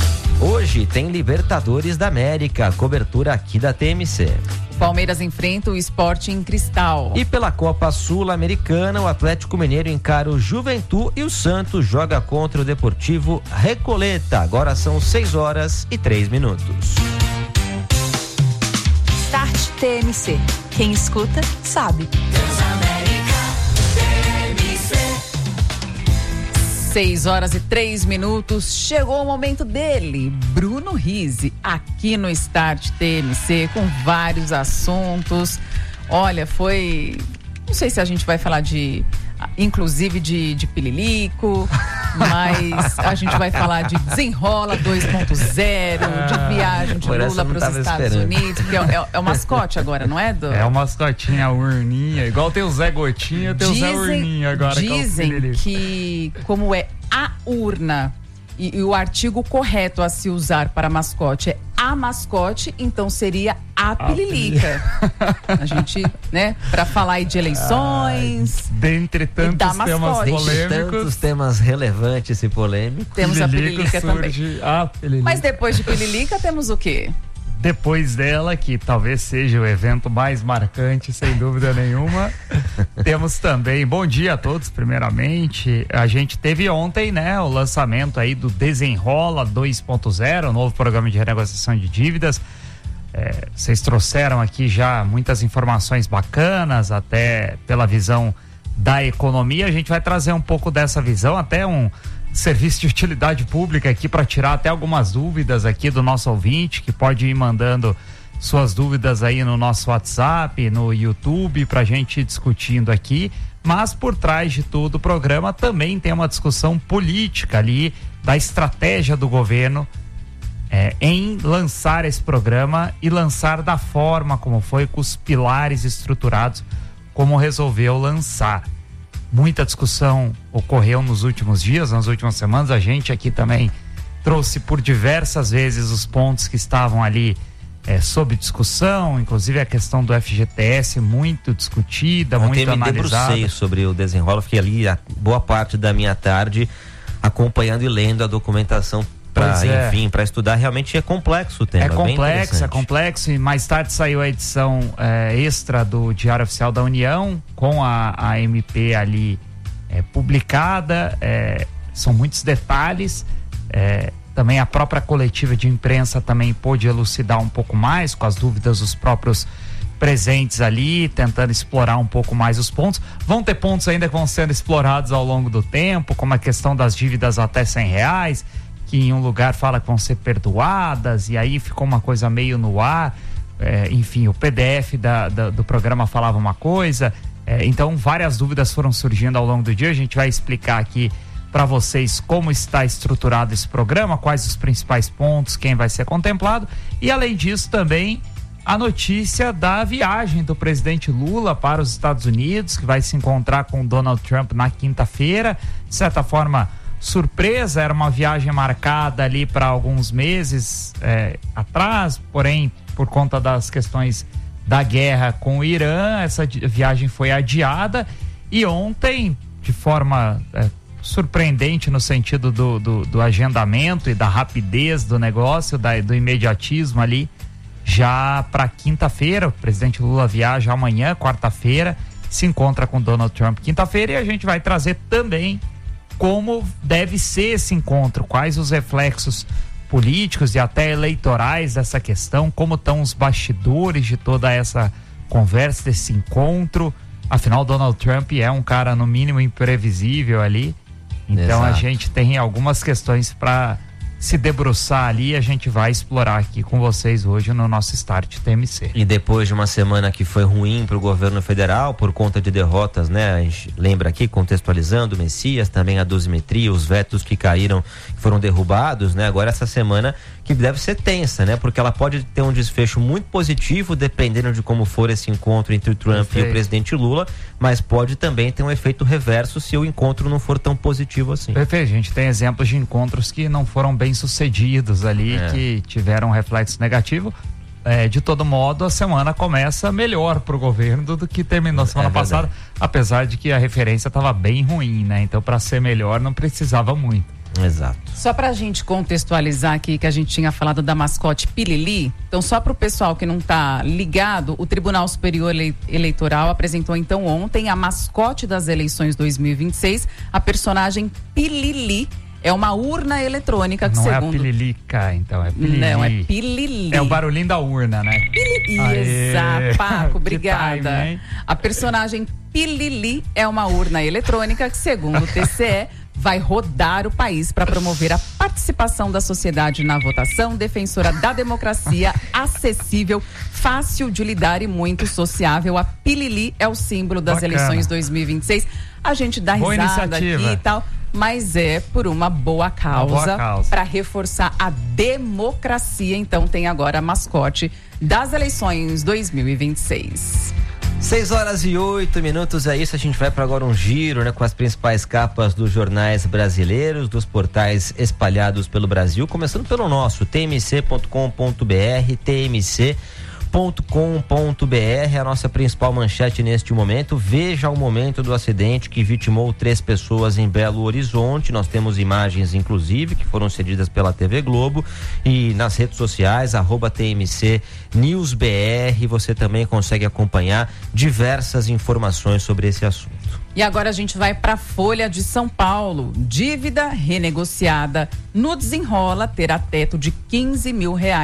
Speaker 4: Hoje tem Libertadores da América, cobertura aqui da T M C.
Speaker 2: O Palmeiras enfrenta o Sport em Cristal.
Speaker 4: E pela Copa Sul-Americana, o Atlético Mineiro encara o Juventude e o Santos joga contra o Deportivo Recoleta. Agora são seis horas e três minutos.
Speaker 18: Start T M C. Quem escuta, sabe.
Speaker 2: seis horas e três minutos, chegou o momento dele, Bruno Rizzi, aqui no Start T M C, com vários assuntos. Olha, foi... Não sei se a gente vai falar de... Inclusive de, de Pililico, mas a gente vai falar de Desenrola dois ponto zero, de viagem de Lula para os Estados esperando. Unidos, que é, é, é o mascote agora, não é? Do...
Speaker 20: É o mascotinho, a urninha, igual tem o Zé Gotinha, tem dizem, o Zé Urninha agora.
Speaker 2: Dizem
Speaker 20: que, é
Speaker 2: que como é a urna e, e o artigo correto a se usar para mascote é a mascote, então seria a Pililica. A gente, né, para falar aí de eleições.
Speaker 20: Ai, dentre tantos temas polêmicos.
Speaker 4: Tantos temas relevantes e polêmicos.
Speaker 2: Temos Pililica a Pililica também.
Speaker 20: A Pililica.
Speaker 2: Mas depois de Pililica temos o quê?
Speaker 20: Depois dela, que talvez seja o evento mais marcante, sem dúvida nenhuma, temos também, bom dia a todos, primeiramente, a gente teve ontem, né, o lançamento aí do Desenrola dois ponto zero, o novo programa de renegociação de dívidas. É, vocês trouxeram aqui já muitas informações bacanas, até pela visão da economia. A gente vai trazer um pouco dessa visão, até um serviço de utilidade pública aqui para tirar até algumas dúvidas aqui do nosso ouvinte, que pode ir mandando suas dúvidas aí no nosso WhatsApp, no YouTube, pra gente ir discutindo aqui. Mas por trás de todo o programa também tem uma discussão política ali, da estratégia do governo é, em lançar esse programa e lançar da forma como foi, com os pilares estruturados como resolveu lançar. Muita discussão ocorreu nos últimos dias, nas últimas semanas. A gente aqui também trouxe por diversas vezes os pontos que estavam ali É, sob discussão, inclusive a questão do F G T S muito discutida,
Speaker 4: Ontem
Speaker 20: muito
Speaker 4: me
Speaker 20: analisada.
Speaker 4: debrucei sobre o desenrolo, fiquei ali a boa parte da minha tarde acompanhando e lendo a documentação para,
Speaker 20: é.
Speaker 4: enfim, para estudar. Realmente é complexo o tema.
Speaker 20: É complexo,
Speaker 4: bem
Speaker 20: é complexo, e mais tarde saiu a edição é, extra do Diário Oficial da União com a, a M P ali é, publicada, é, são muitos detalhes. é, Também a própria coletiva de imprensa também pôde elucidar um pouco mais com as dúvidas dos próprios presentes ali, tentando explorar um pouco mais os pontos. Vão ter pontos ainda que vão sendo explorados ao longo do tempo, como a questão das dívidas até cem reais, que em um lugar fala que vão ser perdoadas, e aí ficou uma coisa meio no ar. É, enfim, o P D F da, da, do programa falava uma coisa. É, então várias dúvidas foram surgindo ao longo do dia. A gente vai explicar aqui para vocês como está estruturado esse programa, quais os principais pontos, quem vai ser contemplado, e além disso também a notícia da viagem do presidente Lula para os Estados Unidos, que vai se encontrar com o Donald Trump na quinta-feira. De certa forma, surpresa, era uma viagem marcada ali para alguns meses é, atrás, porém, por conta das questões da guerra com o Irã, essa viagem foi adiada, e ontem, de forma é, surpreendente no sentido do, do, do agendamento e da rapidez do negócio, da, do imediatismo ali, já para quinta-feira. O presidente Lula viaja amanhã, quarta-feira, se encontra com Donald Trump quinta-feira, e a gente vai trazer também como deve ser esse encontro, quais os reflexos políticos e até eleitorais dessa questão, como estão os bastidores de toda essa conversa, desse encontro. Afinal, Donald Trump é um cara no mínimo imprevisível ali. Então, exato, a gente tem algumas questões para se debruçar ali, e a gente vai explorar aqui com vocês hoje no nosso Start T M C.
Speaker 4: E depois de uma semana que foi ruim para o governo federal por conta de derrotas, né? A gente lembra aqui, contextualizando, o Messias, também a dosimetria, os vetos que caíram, que foram derrubados, né? Agora essa semana que deve ser tensa, né? Porque ela pode ter um desfecho muito positivo, dependendo de como for esse encontro entre o Trump Perfeito. e o presidente Lula, mas pode também ter um efeito reverso se o encontro não for tão positivo assim.
Speaker 20: Perfeito, a gente tem exemplos de encontros que não foram bem sucedidos ali, é. que tiveram um reflexo negativo. É, de todo modo, a semana começa melhor pro governo do que terminou a semana é passada, apesar de que a referência estava bem ruim, né? Então, para ser melhor, não precisava muito.
Speaker 4: Exato.
Speaker 2: Só pra gente contextualizar aqui, que a gente tinha falado da mascote Pilili, então só pro pessoal que não tá ligado, o Tribunal Superior Eleitoral apresentou então ontem a mascote das eleições dois mil e vinte e seis, a personagem Pilili. É uma urna eletrônica que,
Speaker 20: não
Speaker 2: segundo...
Speaker 20: Não é a pililica, então, é pilili.
Speaker 2: Não, é pilili.
Speaker 20: É o barulhinho da urna, né?
Speaker 2: Pilili. Exato, Paco, obrigada. Time, a personagem Pilili é uma urna eletrônica que, segundo o T C E, vai rodar o país para promover a participação da sociedade na votação, defensora da democracia, acessível, fácil de lidar e muito sociável. A Pilili é o símbolo das Bacana. eleições dois mil e vinte e seis. A gente dá
Speaker 20: Boa
Speaker 2: risada
Speaker 20: iniciativa.
Speaker 2: aqui e tal, mas é por uma boa causa, causa. para reforçar a democracia. Então tem agora a mascote das eleições dois mil e vinte e seis.
Speaker 4: seis horas e oito minutos, é isso. A gente vai para agora um giro, né, com as principais capas dos jornais brasileiros, dos portais espalhados pelo Brasil, começando pelo nosso t m c ponto com ponto b r, t m c ponto com ponto b r, a nossa principal manchete neste momento. Veja o momento do acidente que vitimou três pessoas em Belo Horizonte. Nós temos imagens, inclusive, que foram cedidas pela T V Globo, e nas redes sociais, arroba T M C News B R, você também consegue acompanhar diversas informações sobre esse assunto.
Speaker 2: E agora a gente vai para a Folha de São Paulo. Dívida renegociada no Desenrola terá teto de quinze mil reais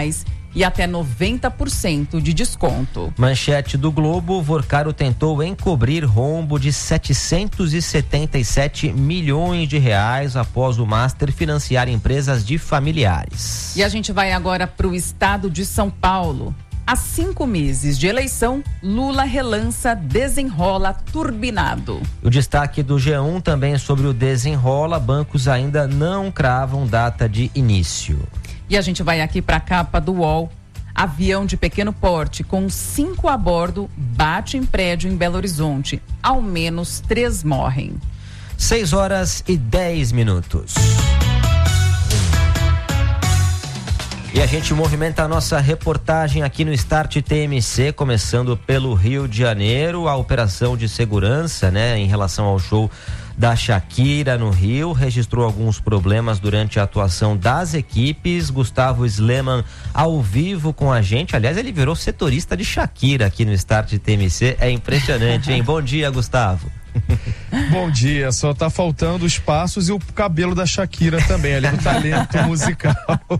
Speaker 2: e até noventa por cento de desconto.
Speaker 4: Manchete do Globo: Vorcaro tentou encobrir rombo de setecentos e setenta e sete milhões de reais após o Master financiar empresas de familiares.
Speaker 2: E a gente vai agora para o estado de São Paulo. Há cinco meses de eleição, Lula relança Desenrola turbinado.
Speaker 4: O destaque do G um também sobre o Desenrola: bancos ainda não cravam data de início.
Speaker 2: E a gente vai aqui para a capa do U O L. Avião de pequeno porte com cinco a bordo bate em prédio em Belo Horizonte. Ao menos três morrem.
Speaker 4: seis horas e dez minutos. E a gente movimenta a nossa reportagem aqui no Start T M C, começando pelo Rio de Janeiro. A operação de segurança, né, em relação ao show da Shakira no Rio, registrou alguns problemas durante a atuação das equipes. Gustavo Sleman ao vivo com a gente. Aliás, ele virou setorista de Shakira aqui no Start T M C. É impressionante, hein? Bom dia, Gustavo.
Speaker 21: Bom dia, só tá faltando os passos e o cabelo da Shakira também, ali do talento musical.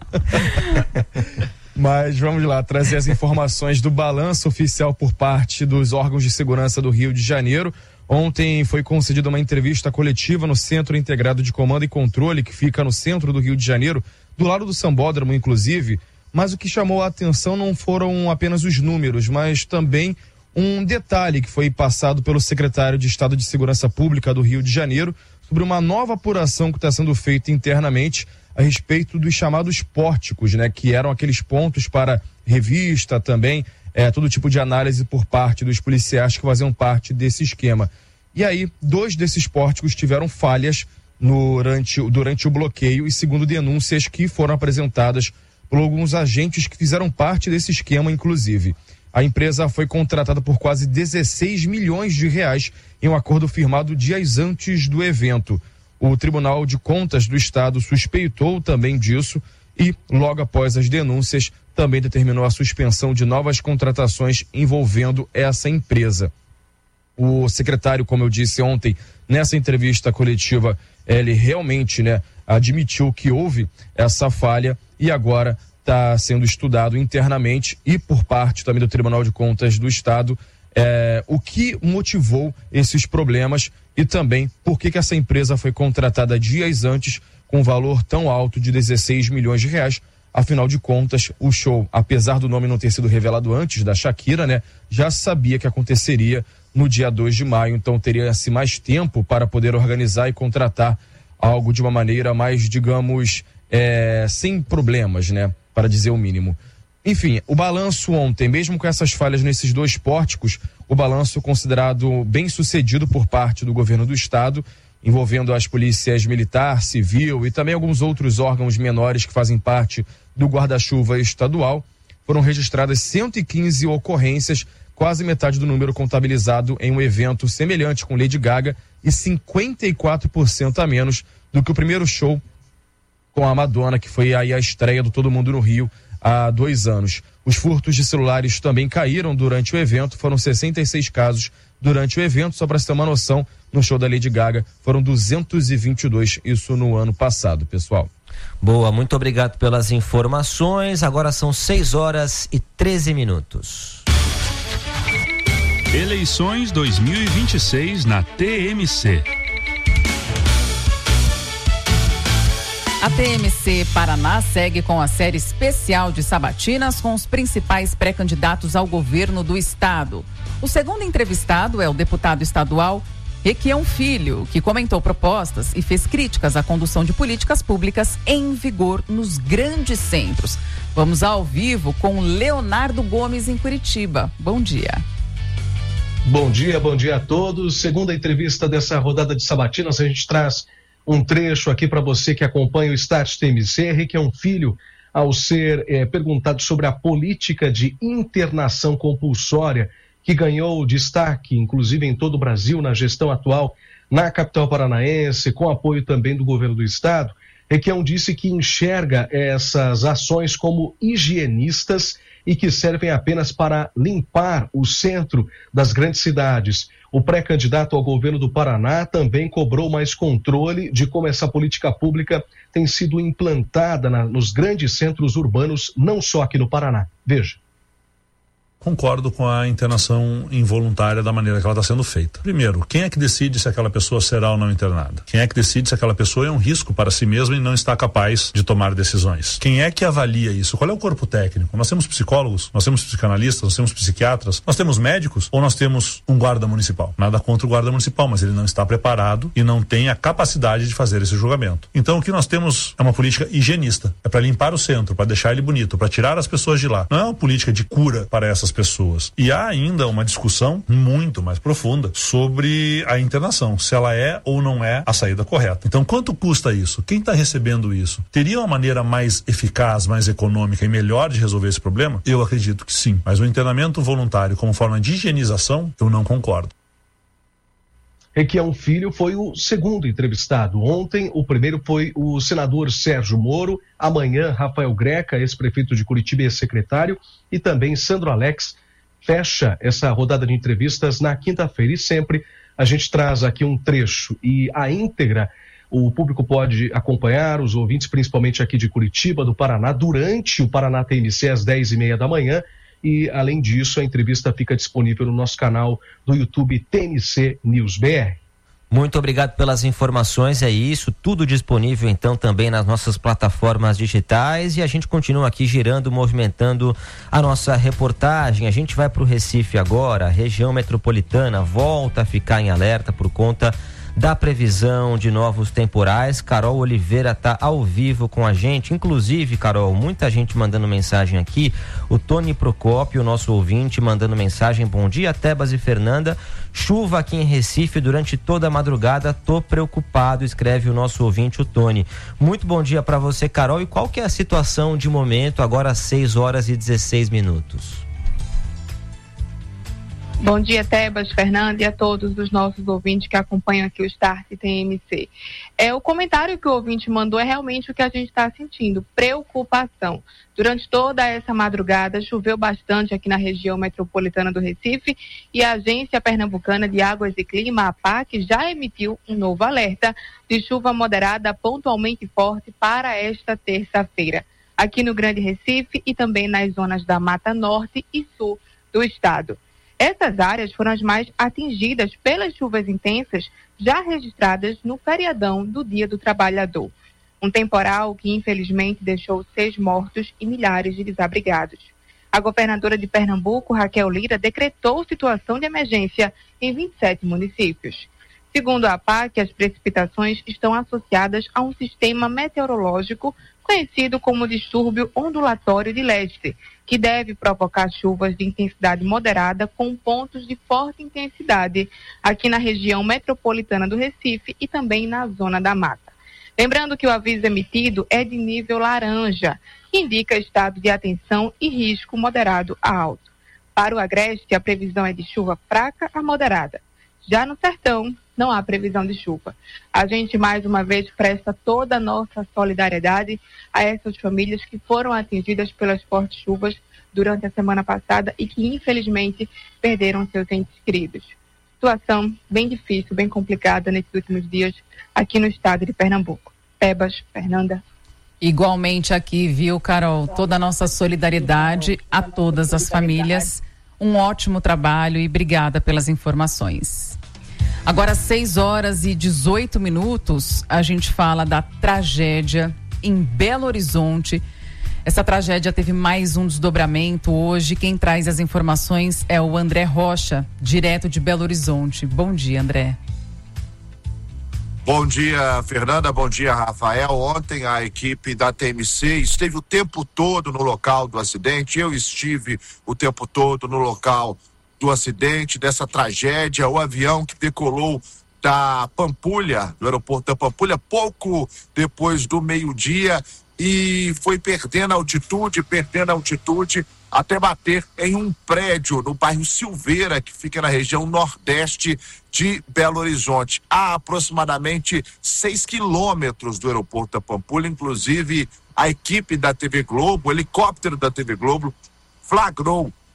Speaker 21: Mas vamos lá, trazer as informações do balanço oficial por parte dos órgãos de segurança do Rio de Janeiro. Ontem foi concedida uma entrevista coletiva no Centro Integrado de Comando e Controle, que fica no centro do Rio de Janeiro, do lado do Sambódromo, inclusive. Mas o que chamou a atenção não foram apenas os números, mas também um detalhe que foi passado pelo secretário de Estado de Segurança Pública do Rio de Janeiro sobre uma nova apuração que está sendo feita internamente a respeito dos chamados pórticos, né, que eram aqueles pontos para revista também, é, todo tipo de análise por parte dos policiais que faziam parte desse esquema. E aí, dois desses pórticos tiveram falhas durante, durante o bloqueio e segundo denúncias que foram apresentadas por alguns agentes que fizeram parte desse esquema, inclusive. A empresa foi contratada por quase dezesseis milhões de reais em um acordo firmado dias antes do evento. O Tribunal de Contas do Estado suspeitou também disso e, logo após as denúncias, também determinou a suspensão de novas contratações envolvendo essa empresa. O secretário, como eu disse ontem, nessa entrevista coletiva, ele realmente, né, admitiu que houve essa falha e agora está sendo estudado internamente e por parte também do Tribunal de Contas do Estado é, o que motivou esses problemas e também por que que essa empresa foi contratada dias antes com um valor tão alto de dezesseis milhões de reais. Afinal de contas, o show, apesar do nome não ter sido revelado antes da Shakira, né, já sabia que aconteceria no dia dois de maio, então teria-se mais tempo para poder organizar e contratar algo de uma maneira mais, digamos, é, sem problemas, né? Para dizer o mínimo. Enfim, o balanço ontem, mesmo com essas falhas nesses dois pórticos, o balanço considerado bem sucedido por parte do governo do estado, envolvendo as polícias militar, civil e também alguns outros órgãos menores que fazem parte do guarda-chuva estadual. Foram registradas cento e quinze ocorrências, quase metade do número contabilizado em um evento semelhante com Lady Gaga e cinquenta e quatro por cento a menos do que o primeiro show com a Madonna, que foi aí a estreia do Todo Mundo no Rio há dois anos. Os furtos de celulares também caíram durante o evento, foram sessenta e seis casos durante o evento, só para se ter uma noção, no show da Lady Gaga foram duzentos e vinte e dois, isso no ano passado, pessoal.
Speaker 4: Boa, muito obrigado pelas informações, agora são seis horas e treze minutos.
Speaker 17: Eleições dois mil e vinte e seis na T M C.
Speaker 2: A T M C Paraná segue com a série especial de sabatinas com os principais pré-candidatos ao governo do estado. O segundo entrevistado é o deputado estadual Requião Filho, que comentou propostas e fez críticas à condução de políticas públicas em vigor nos grandes centros. Vamos ao vivo com Leonardo Gomes em Curitiba. Bom dia.
Speaker 22: Bom dia, bom dia a todos. Segunda entrevista dessa rodada de sabatinas, a gente traz um trecho aqui para você que acompanha o Start T M C. Requião Filho, ao ser eh, perguntado sobre a política de internação compulsória que ganhou destaque, inclusive em todo o Brasil, na gestão atual, na capital paranaense, com apoio também do governo do estado, Requião disse que enxerga essas ações como higienistas e que servem apenas para limpar o centro das grandes cidades. O pré-candidato ao governo do Paraná também cobrou mais controle de como essa política pública tem sido implantada na, nos grandes centros urbanos, não só aqui no Paraná. Veja.
Speaker 3: Concordo com a internação involuntária da maneira que ela está sendo feita. Primeiro, quem é que decide se aquela pessoa será ou não internada? Quem é que decide se aquela pessoa é um risco para si mesma e não está capaz de tomar decisões? Quem é que avalia isso? Qual é o corpo técnico? Nós temos psicólogos, nós temos psicanalistas, nós temos psiquiatras, nós temos médicos ou nós temos um guarda municipal? Nada contra o guarda municipal, mas ele não está preparado e não tem a capacidade de fazer esse julgamento. Então o que nós temos é uma política higienista. É para limpar o centro, para deixar ele bonito, para tirar as pessoas de lá. Não é uma política de cura para essas pessoas. E há ainda uma discussão muito mais profunda sobre a internação, se ela é ou não é a saída correta. Então, quanto custa isso? Quem está recebendo isso? Teria uma maneira mais eficaz, mais econômica e melhor de resolver esse problema? Eu acredito que sim. Mas o internamento voluntário como forma de higienização, eu não concordo.
Speaker 22: Requião Filho foi o segundo entrevistado. Ontem, o primeiro foi o senador Sérgio Moro. Amanhã, Rafael Greca, ex-prefeito de Curitiba e ex-secretário. E também Sandro Alex fecha essa rodada de entrevistas na quinta-feira. E sempre a gente traz aqui um trecho e a íntegra. O público pode acompanhar, os ouvintes, principalmente aqui de Curitiba, do Paraná, durante o Paraná T M C às dez e meia da manhã. E, além disso, a entrevista fica disponível no nosso canal do YouTube T M C News B R.
Speaker 4: Muito obrigado pelas informações, é isso, tudo disponível então também nas nossas plataformas digitais e a gente continua aqui girando, movimentando a nossa reportagem. A gente vai para o Recife agora, a região metropolitana volta a ficar em alerta por conta da previsão de novos temporais. Carol Oliveira está ao vivo com a gente, inclusive, Carol, muita gente mandando mensagem aqui, o Tony Procópio, nosso ouvinte, mandando mensagem: bom dia, Tebas e Fernanda, chuva aqui em Recife durante toda a madrugada, tô preocupado, escreve o nosso ouvinte, o Tony. Muito bom dia para você, Carol, e qual que é a situação de momento, agora às seis horas e dezesseis minutos?
Speaker 5: Bom dia, Tebas, Fernanda, e a todos os nossos ouvintes que acompanham aqui o Start T M C. É, o comentário que o ouvinte mandou é realmente o que a gente está sentindo, preocupação. Durante toda essa madrugada, choveu bastante aqui na região metropolitana do Recife e a Agência Pernambucana de Águas e Clima, a APAC, já emitiu um novo alerta de chuva moderada pontualmente forte para esta terça-feira, aqui no Grande Recife e também nas zonas da Mata Norte e Sul do estado. Essas áreas foram as mais atingidas pelas chuvas intensas já registradas no feriadão do Dia do Trabalhador. Um temporal que, infelizmente, deixou seis mortos e milhares de desabrigados. A governadora de Pernambuco, Raquel Lira, decretou situação de emergência em vinte e sete municípios. Segundo a APAC, as precipitações estão associadas a um sistema meteorológico conhecido como distúrbio ondulatório de leste, que deve provocar chuvas de intensidade moderada com pontos de forte intensidade aqui na região metropolitana do Recife e também na zona da mata. Lembrando que o aviso emitido é de nível laranja, que indica estado de atenção e risco moderado a alto. Para o Agreste, a previsão é de chuva fraca a moderada. Já no Sertão, não há previsão de chuva. A gente, mais uma vez, presta toda a nossa solidariedade a essas famílias que foram atingidas pelas fortes chuvas durante a semana passada e que, infelizmente, perderam seus entes queridos. Situação bem difícil, bem complicada nesses últimos dias aqui no estado de Pernambuco. Tebas, Fernanda.
Speaker 2: Igualmente aqui, viu, Carol? Toda a nossa solidariedade a todas as famílias. Um ótimo trabalho e obrigada pelas informações. Agora, seis horas e dezoito minutos, a gente fala da tragédia em Belo Horizonte. Essa tragédia teve mais um desdobramento hoje. Quem traz as informações é o André Rocha, direto de Belo Horizonte. Bom dia, André.
Speaker 23: Bom dia, Fernanda. Bom dia, Rafael. Ontem a equipe da T M C esteve o tempo todo no local do acidente. Eu estive o tempo todo no local do acidente, dessa tragédia. O avião que decolou da Pampulha, do aeroporto da Pampulha, pouco depois do meio-dia, e foi perdendo altitude, perdendo altitude, até bater em um prédio no bairro Silveira, que fica na região nordeste de Belo Horizonte, a aproximadamente seis quilômetros do aeroporto da Pampulha. Inclusive, a equipe da T V Globo, o helicóptero da T V Globo, flagrou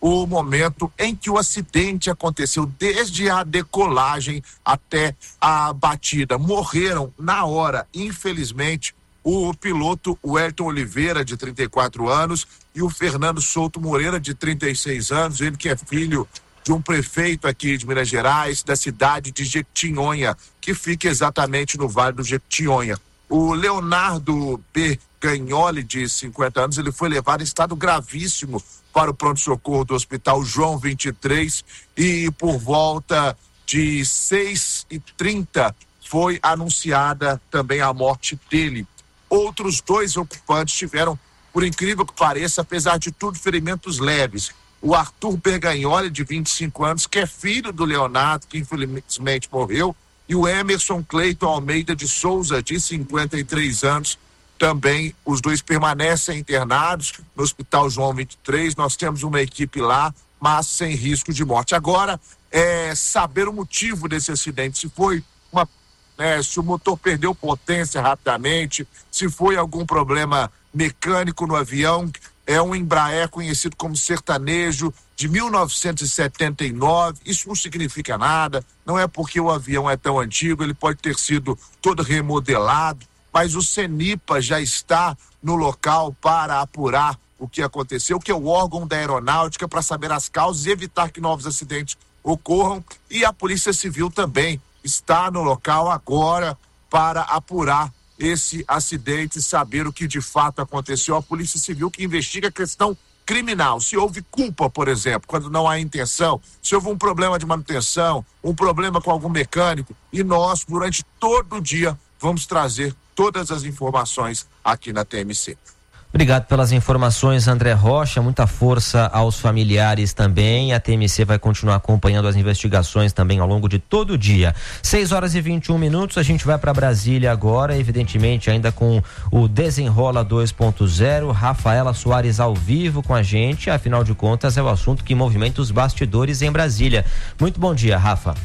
Speaker 23: o momento em que o acidente aconteceu, desde a decolagem até a batida. Morreram na hora, infelizmente, o piloto Wellington Oliveira, de trinta e quatro anos, e o Fernando Souto Moreira, de trinta e seis anos, ele que é filho de um prefeito aqui de Minas Gerais, da cidade de Jequitinhonha, que fica exatamente no Vale do Jequitinhonha. O Leonardo Bergagnoli, de cinquenta anos, ele foi levado em estado gravíssimo para o pronto-socorro do Hospital João vinte e três e por volta de seis e trinta foi anunciada também a morte dele. Outros dois ocupantes tiveram, por incrível que pareça, apesar de tudo, ferimentos leves. O Arthur Bergagnoli, de vinte e cinco anos, que é filho do Leonardo, que infelizmente morreu, e o Emerson Cleiton Almeida de Souza, de cinquenta e três anos, também. Os dois permanecem internados no Hospital João vinte e três. Nós temos uma equipe lá, mas sem risco de morte. Agora, é saber o motivo desse acidente, se foi uma, né, se o motor perdeu potência rapidamente, se foi algum problema mecânico no avião. É um Embraer conhecido como Sertanejo, de mil novecentos e setenta e nove. Isso não significa nada, não é porque o avião é tão antigo, ele pode ter sido todo remodelado, mas o CENIPA já está no local para apurar o que aconteceu, que é o órgão da aeronáutica, para saber as causas e evitar que novos acidentes ocorram. E a Polícia Civil também está no local agora para apurar esse acidente e saber o que de fato aconteceu. A Polícia Civil que investiga a questão criminal, se houve culpa, por exemplo, quando não há intenção, se houve um problema de manutenção, um problema com algum mecânico, e nós, durante todo o dia, vamos trazer todas as informações aqui na T M C.
Speaker 4: Obrigado pelas informações, André Rocha. Muita força aos familiares também. A T M C vai continuar acompanhando as investigações também ao longo de todo o dia. seis horas e vinte e um minutos. A gente vai para Brasília agora, evidentemente ainda com o Desenrola dois ponto zero. Rafaela Soares ao vivo com a gente. Afinal de contas, é o assunto que movimenta os bastidores em Brasília. Muito bom dia, Rafa.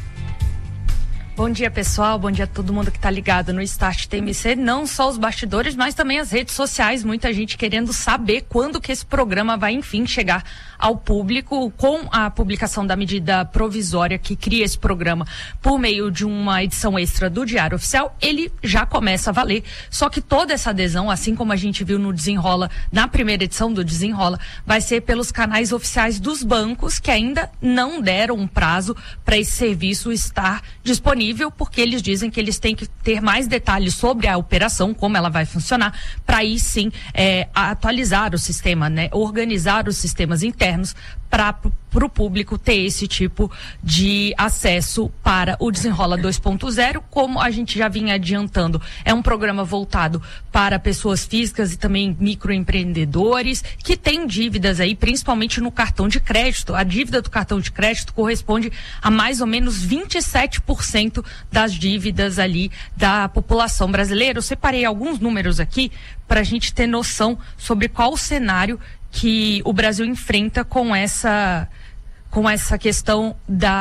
Speaker 6: Bom dia, pessoal. Bom dia a todo mundo que está ligado no Start T M C. Não só os bastidores, mas também as redes sociais. Muita gente querendo saber quando que esse programa vai, enfim, chegar ao público. Com a publicação da medida provisória que cria esse programa por meio de uma edição extra do Diário Oficial, ele já começa a valer. Só que toda essa adesão, assim como a gente viu no Desenrola, na primeira edição do Desenrola, vai ser pelos canais oficiais dos bancos, que ainda não deram um prazo para esse serviço estar disponível, porque eles dizem que eles têm que ter mais detalhes sobre a operação, como ela vai funcionar, para aí sim é, atualizar o sistema, né, organizar os sistemas internos para para o público ter esse tipo de acesso para o Desenrola dois ponto zero, como a gente já vinha adiantando. É um programa voltado para pessoas físicas e também microempreendedores que têm dívidas aí, principalmente no cartão de crédito. A dívida do cartão de crédito corresponde a mais ou menos vinte e sete por cento das dívidas ali da população brasileira. Eu separei alguns números aqui para a gente ter noção sobre qual o cenário que o Brasil enfrenta com essa com essa questão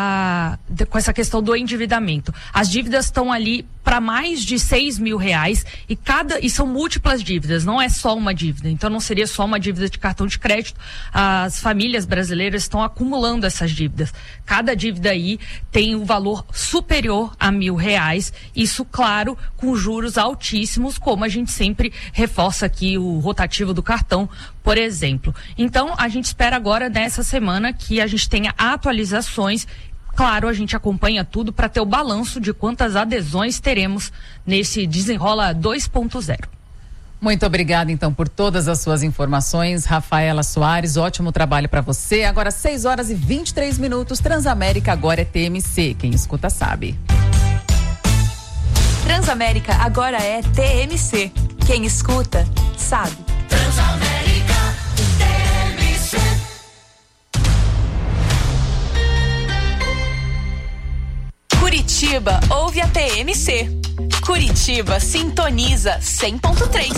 Speaker 6: da de, com essa questão do endividamento. As dívidas estão ali para mais de seis mil reais e cada e são múltiplas dívidas, não é só uma dívida. Então não seria só uma dívida de cartão de crédito. As famílias brasileiras estão acumulando essas dívidas. Cada dívida aí tem um valor superior a mil reais. Isso, claro, com juros altíssimos, como a gente sempre reforça aqui o rotativo do cartão, por exemplo. Então a gente espera agora nessa semana que a gente tenha atualizações. Claro, a gente acompanha tudo para ter o balanço de quantas adesões teremos nesse Desenrola dois ponto zero.
Speaker 2: Muito obrigada, então, por todas as suas informações, Rafaela Soares. Ótimo trabalho para você. Agora, seis horas e vinte e três minutos. Transamérica agora é T M C. Quem escuta sabe.
Speaker 18: Transamérica agora é T M C. Quem escuta sabe.
Speaker 19: Transamérica T M C.
Speaker 18: Curitiba ouve a T M C. Curitiba sintoniza cem ponto três.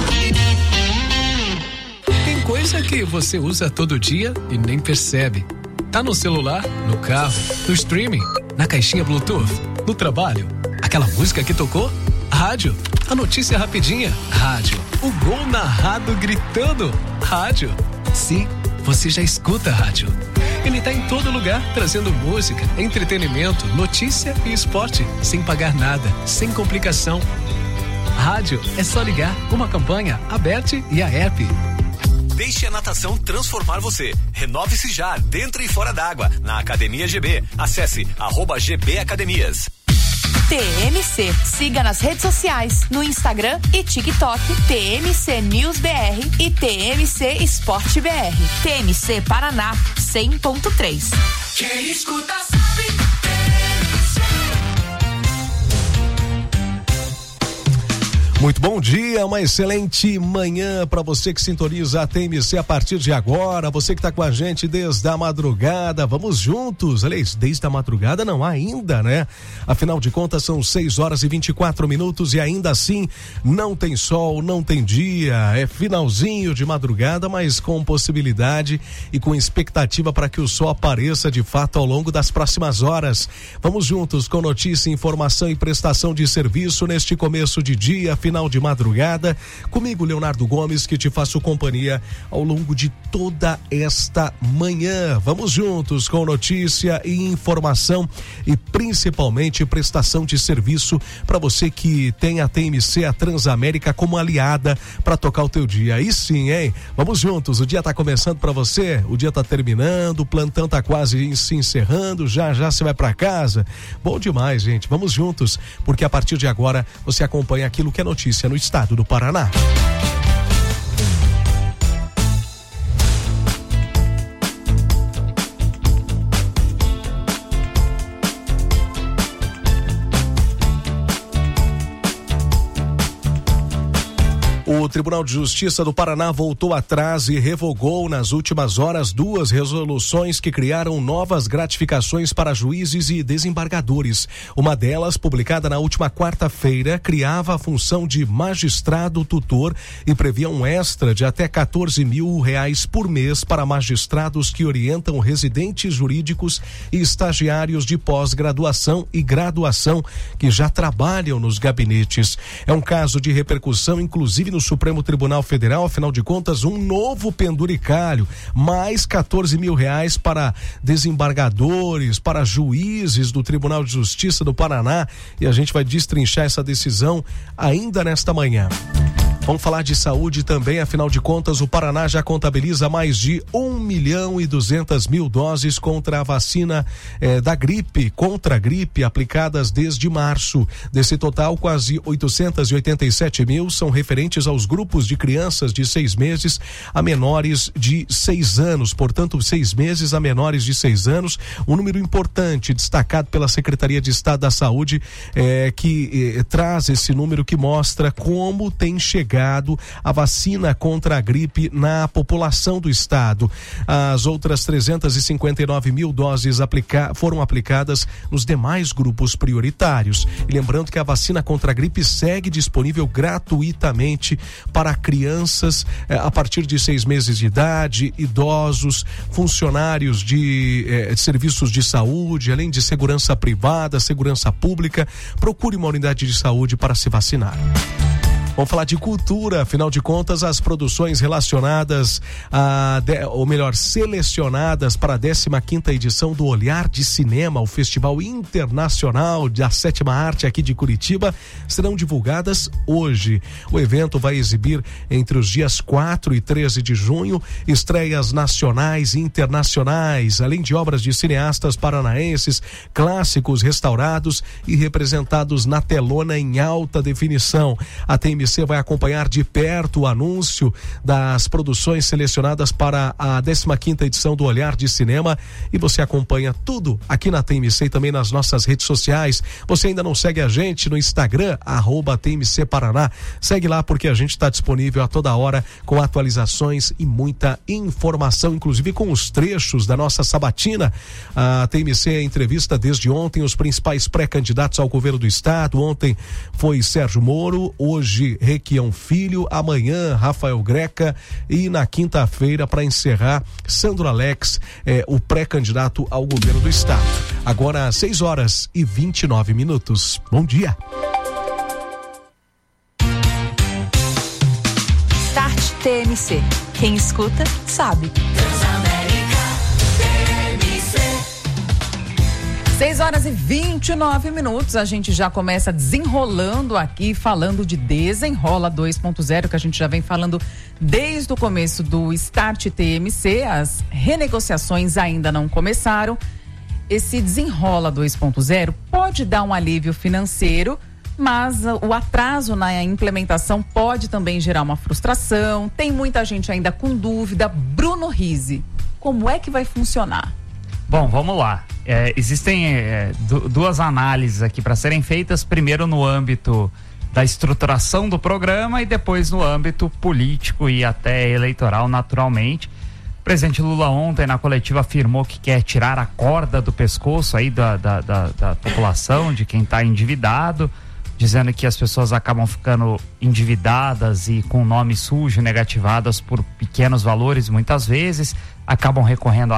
Speaker 7: Tem coisa que você usa todo dia e nem percebe. Tá no celular, no carro, no streaming, na caixinha Bluetooth, no trabalho. Aquela música que tocou? Rádio. A notícia rapidinha? Rádio. O gol narrado gritando? Rádio. Sim, você já escuta a rádio. Ele tá em todo lugar, trazendo música, entretenimento, notícia e esporte, sem pagar nada, sem complicação. Rádio é só ligar, uma campanha, a Bert e a app.
Speaker 8: Deixe a natação transformar você. Renove-se já, dentro e fora d'água, na Academia G B. Acesse arroba G B Academias.
Speaker 18: T M C. Siga nas redes sociais, no Instagram e TikTok, T M C News B R e T M C Esporte B R. T M C Paraná, cem ponto três.
Speaker 19: Quem escuta sabe.
Speaker 9: Muito bom dia, uma excelente manhã para você que sintoniza a T M C a partir de agora, você que está com a gente desde a madrugada, vamos juntos, aliás, desde a madrugada não, ainda, né? Afinal de contas são seis horas e vinte e quatro minutos e ainda assim não tem sol, não tem dia, é finalzinho de madrugada, mas com possibilidade e com expectativa para que o sol apareça de fato ao longo das próximas horas. Vamos juntos com notícia, informação e prestação de serviço neste começo de dia, final de madrugada, comigo Leonardo Gomes, que te faço companhia ao longo de toda esta manhã. Vamos juntos com notícia e informação e principalmente prestação de serviço para você que tem a T M C, a Transamérica, como aliada para tocar o teu dia. Aí sim, hein? Vamos juntos, o dia tá começando para você, o dia tá terminando, o plantão tá quase se encerrando, já já você vai para casa. Bom demais, gente. Vamos juntos, porque a partir de agora você acompanha aquilo que é notícia no estado do Paraná. O Tribunal de Justiça do Paraná voltou atrás e revogou nas últimas horas duas resoluções que criaram novas gratificações para juízes e desembargadores. Uma delas, publicada na última quarta-feira, criava a função de magistrado tutor e previa um extra de até quatorze mil reais por mês para magistrados que orientam residentes jurídicos e estagiários de pós-graduação e graduação que já trabalham nos gabinetes. É um caso de repercussão, inclusive no Supremo Tribunal Federal, afinal de contas, um novo penduricalho, mais quatorze mil reais para desembargadores, para juízes do Tribunal de Justiça do Paraná, e a gente vai destrinchar essa decisão ainda nesta manhã. Vamos falar de saúde também, afinal de contas, o Paraná já contabiliza mais de um milhão e duzentas mil doses contra a vacina eh, da gripe, contra a gripe, aplicadas desde março. Desse total, quase oitocentos e oitenta e sete mil são referentes aos grupos de crianças de seis meses a menores de seis anos, portanto, seis meses a menores de seis anos, um número importante, destacado pela Secretaria de Estado da Saúde, eh, que eh, traz esse número que mostra como tem chegado a vacina contra a gripe na população do estado. As outras trezentas e cinquenta e nove mil doses aplica- foram aplicadas nos demais grupos prioritários. E lembrando que a vacina contra a gripe segue disponível gratuitamente para crianças eh, a partir de seis meses de idade, idosos, funcionários de eh, serviços de saúde, além de segurança privada, segurança pública. Procure uma unidade de saúde para se vacinar. Vamos falar de cultura, afinal de contas, as produções relacionadas a, ou melhor, selecionadas para a décima quinta edição do Olhar de Cinema, o Festival Internacional da Sétima Arte aqui de Curitiba, serão divulgadas hoje. O evento vai exibir entre os dias quatro e treze de junho estreias nacionais e internacionais, além de obras de cineastas paranaenses, clássicos restaurados e representados na telona em alta definição. A T M C vai acompanhar de perto o anúncio das produções selecionadas para a décima quinta edição do Olhar de Cinema, e você acompanha tudo aqui na T M C e também nas nossas redes sociais. Você ainda não segue a gente no Instagram, arroba T M C Paraná? Segue lá, porque a gente está disponível a toda hora com atualizações e muita informação, inclusive com os trechos da nossa sabatina. A T M C entrevista desde ontem os principais pré-candidatos ao governo do estado. Ontem foi Sérgio Moro, hoje Requião Filho, amanhã Rafael Greca e na quinta-feira, para encerrar, Sandro Alex, eh, o pré-candidato ao governo do estado. Agora seis horas e vinte e nove minutos. Bom dia.
Speaker 18: Start T M C. Quem escuta, sabe.
Speaker 2: seis horas e vinte e nove minutos, a gente já começa desenrolando aqui, falando de Desenrola dois ponto zero, que a gente já vem falando desde o começo do Start T M C, as renegociações ainda não começaram. Esse Desenrola dois ponto zero pode dar um alívio financeiro, mas o atraso na implementação pode também gerar uma frustração. Tem muita gente ainda com dúvida. Bruno Rizzi, como é que vai funcionar?
Speaker 20: Bom, vamos lá. É, existem é, du- duas análises aqui para serem feitas. Primeiro no âmbito da estruturação do programa e depois no âmbito político e até eleitoral, naturalmente. O presidente Lula ontem na coletiva afirmou que quer tirar a corda do pescoço aí da, da, da, da população, de quem está endividado, dizendo que as pessoas acabam ficando endividadas e com nome sujo, negativadas por pequenos valores muitas vezes, acabam recorrendo a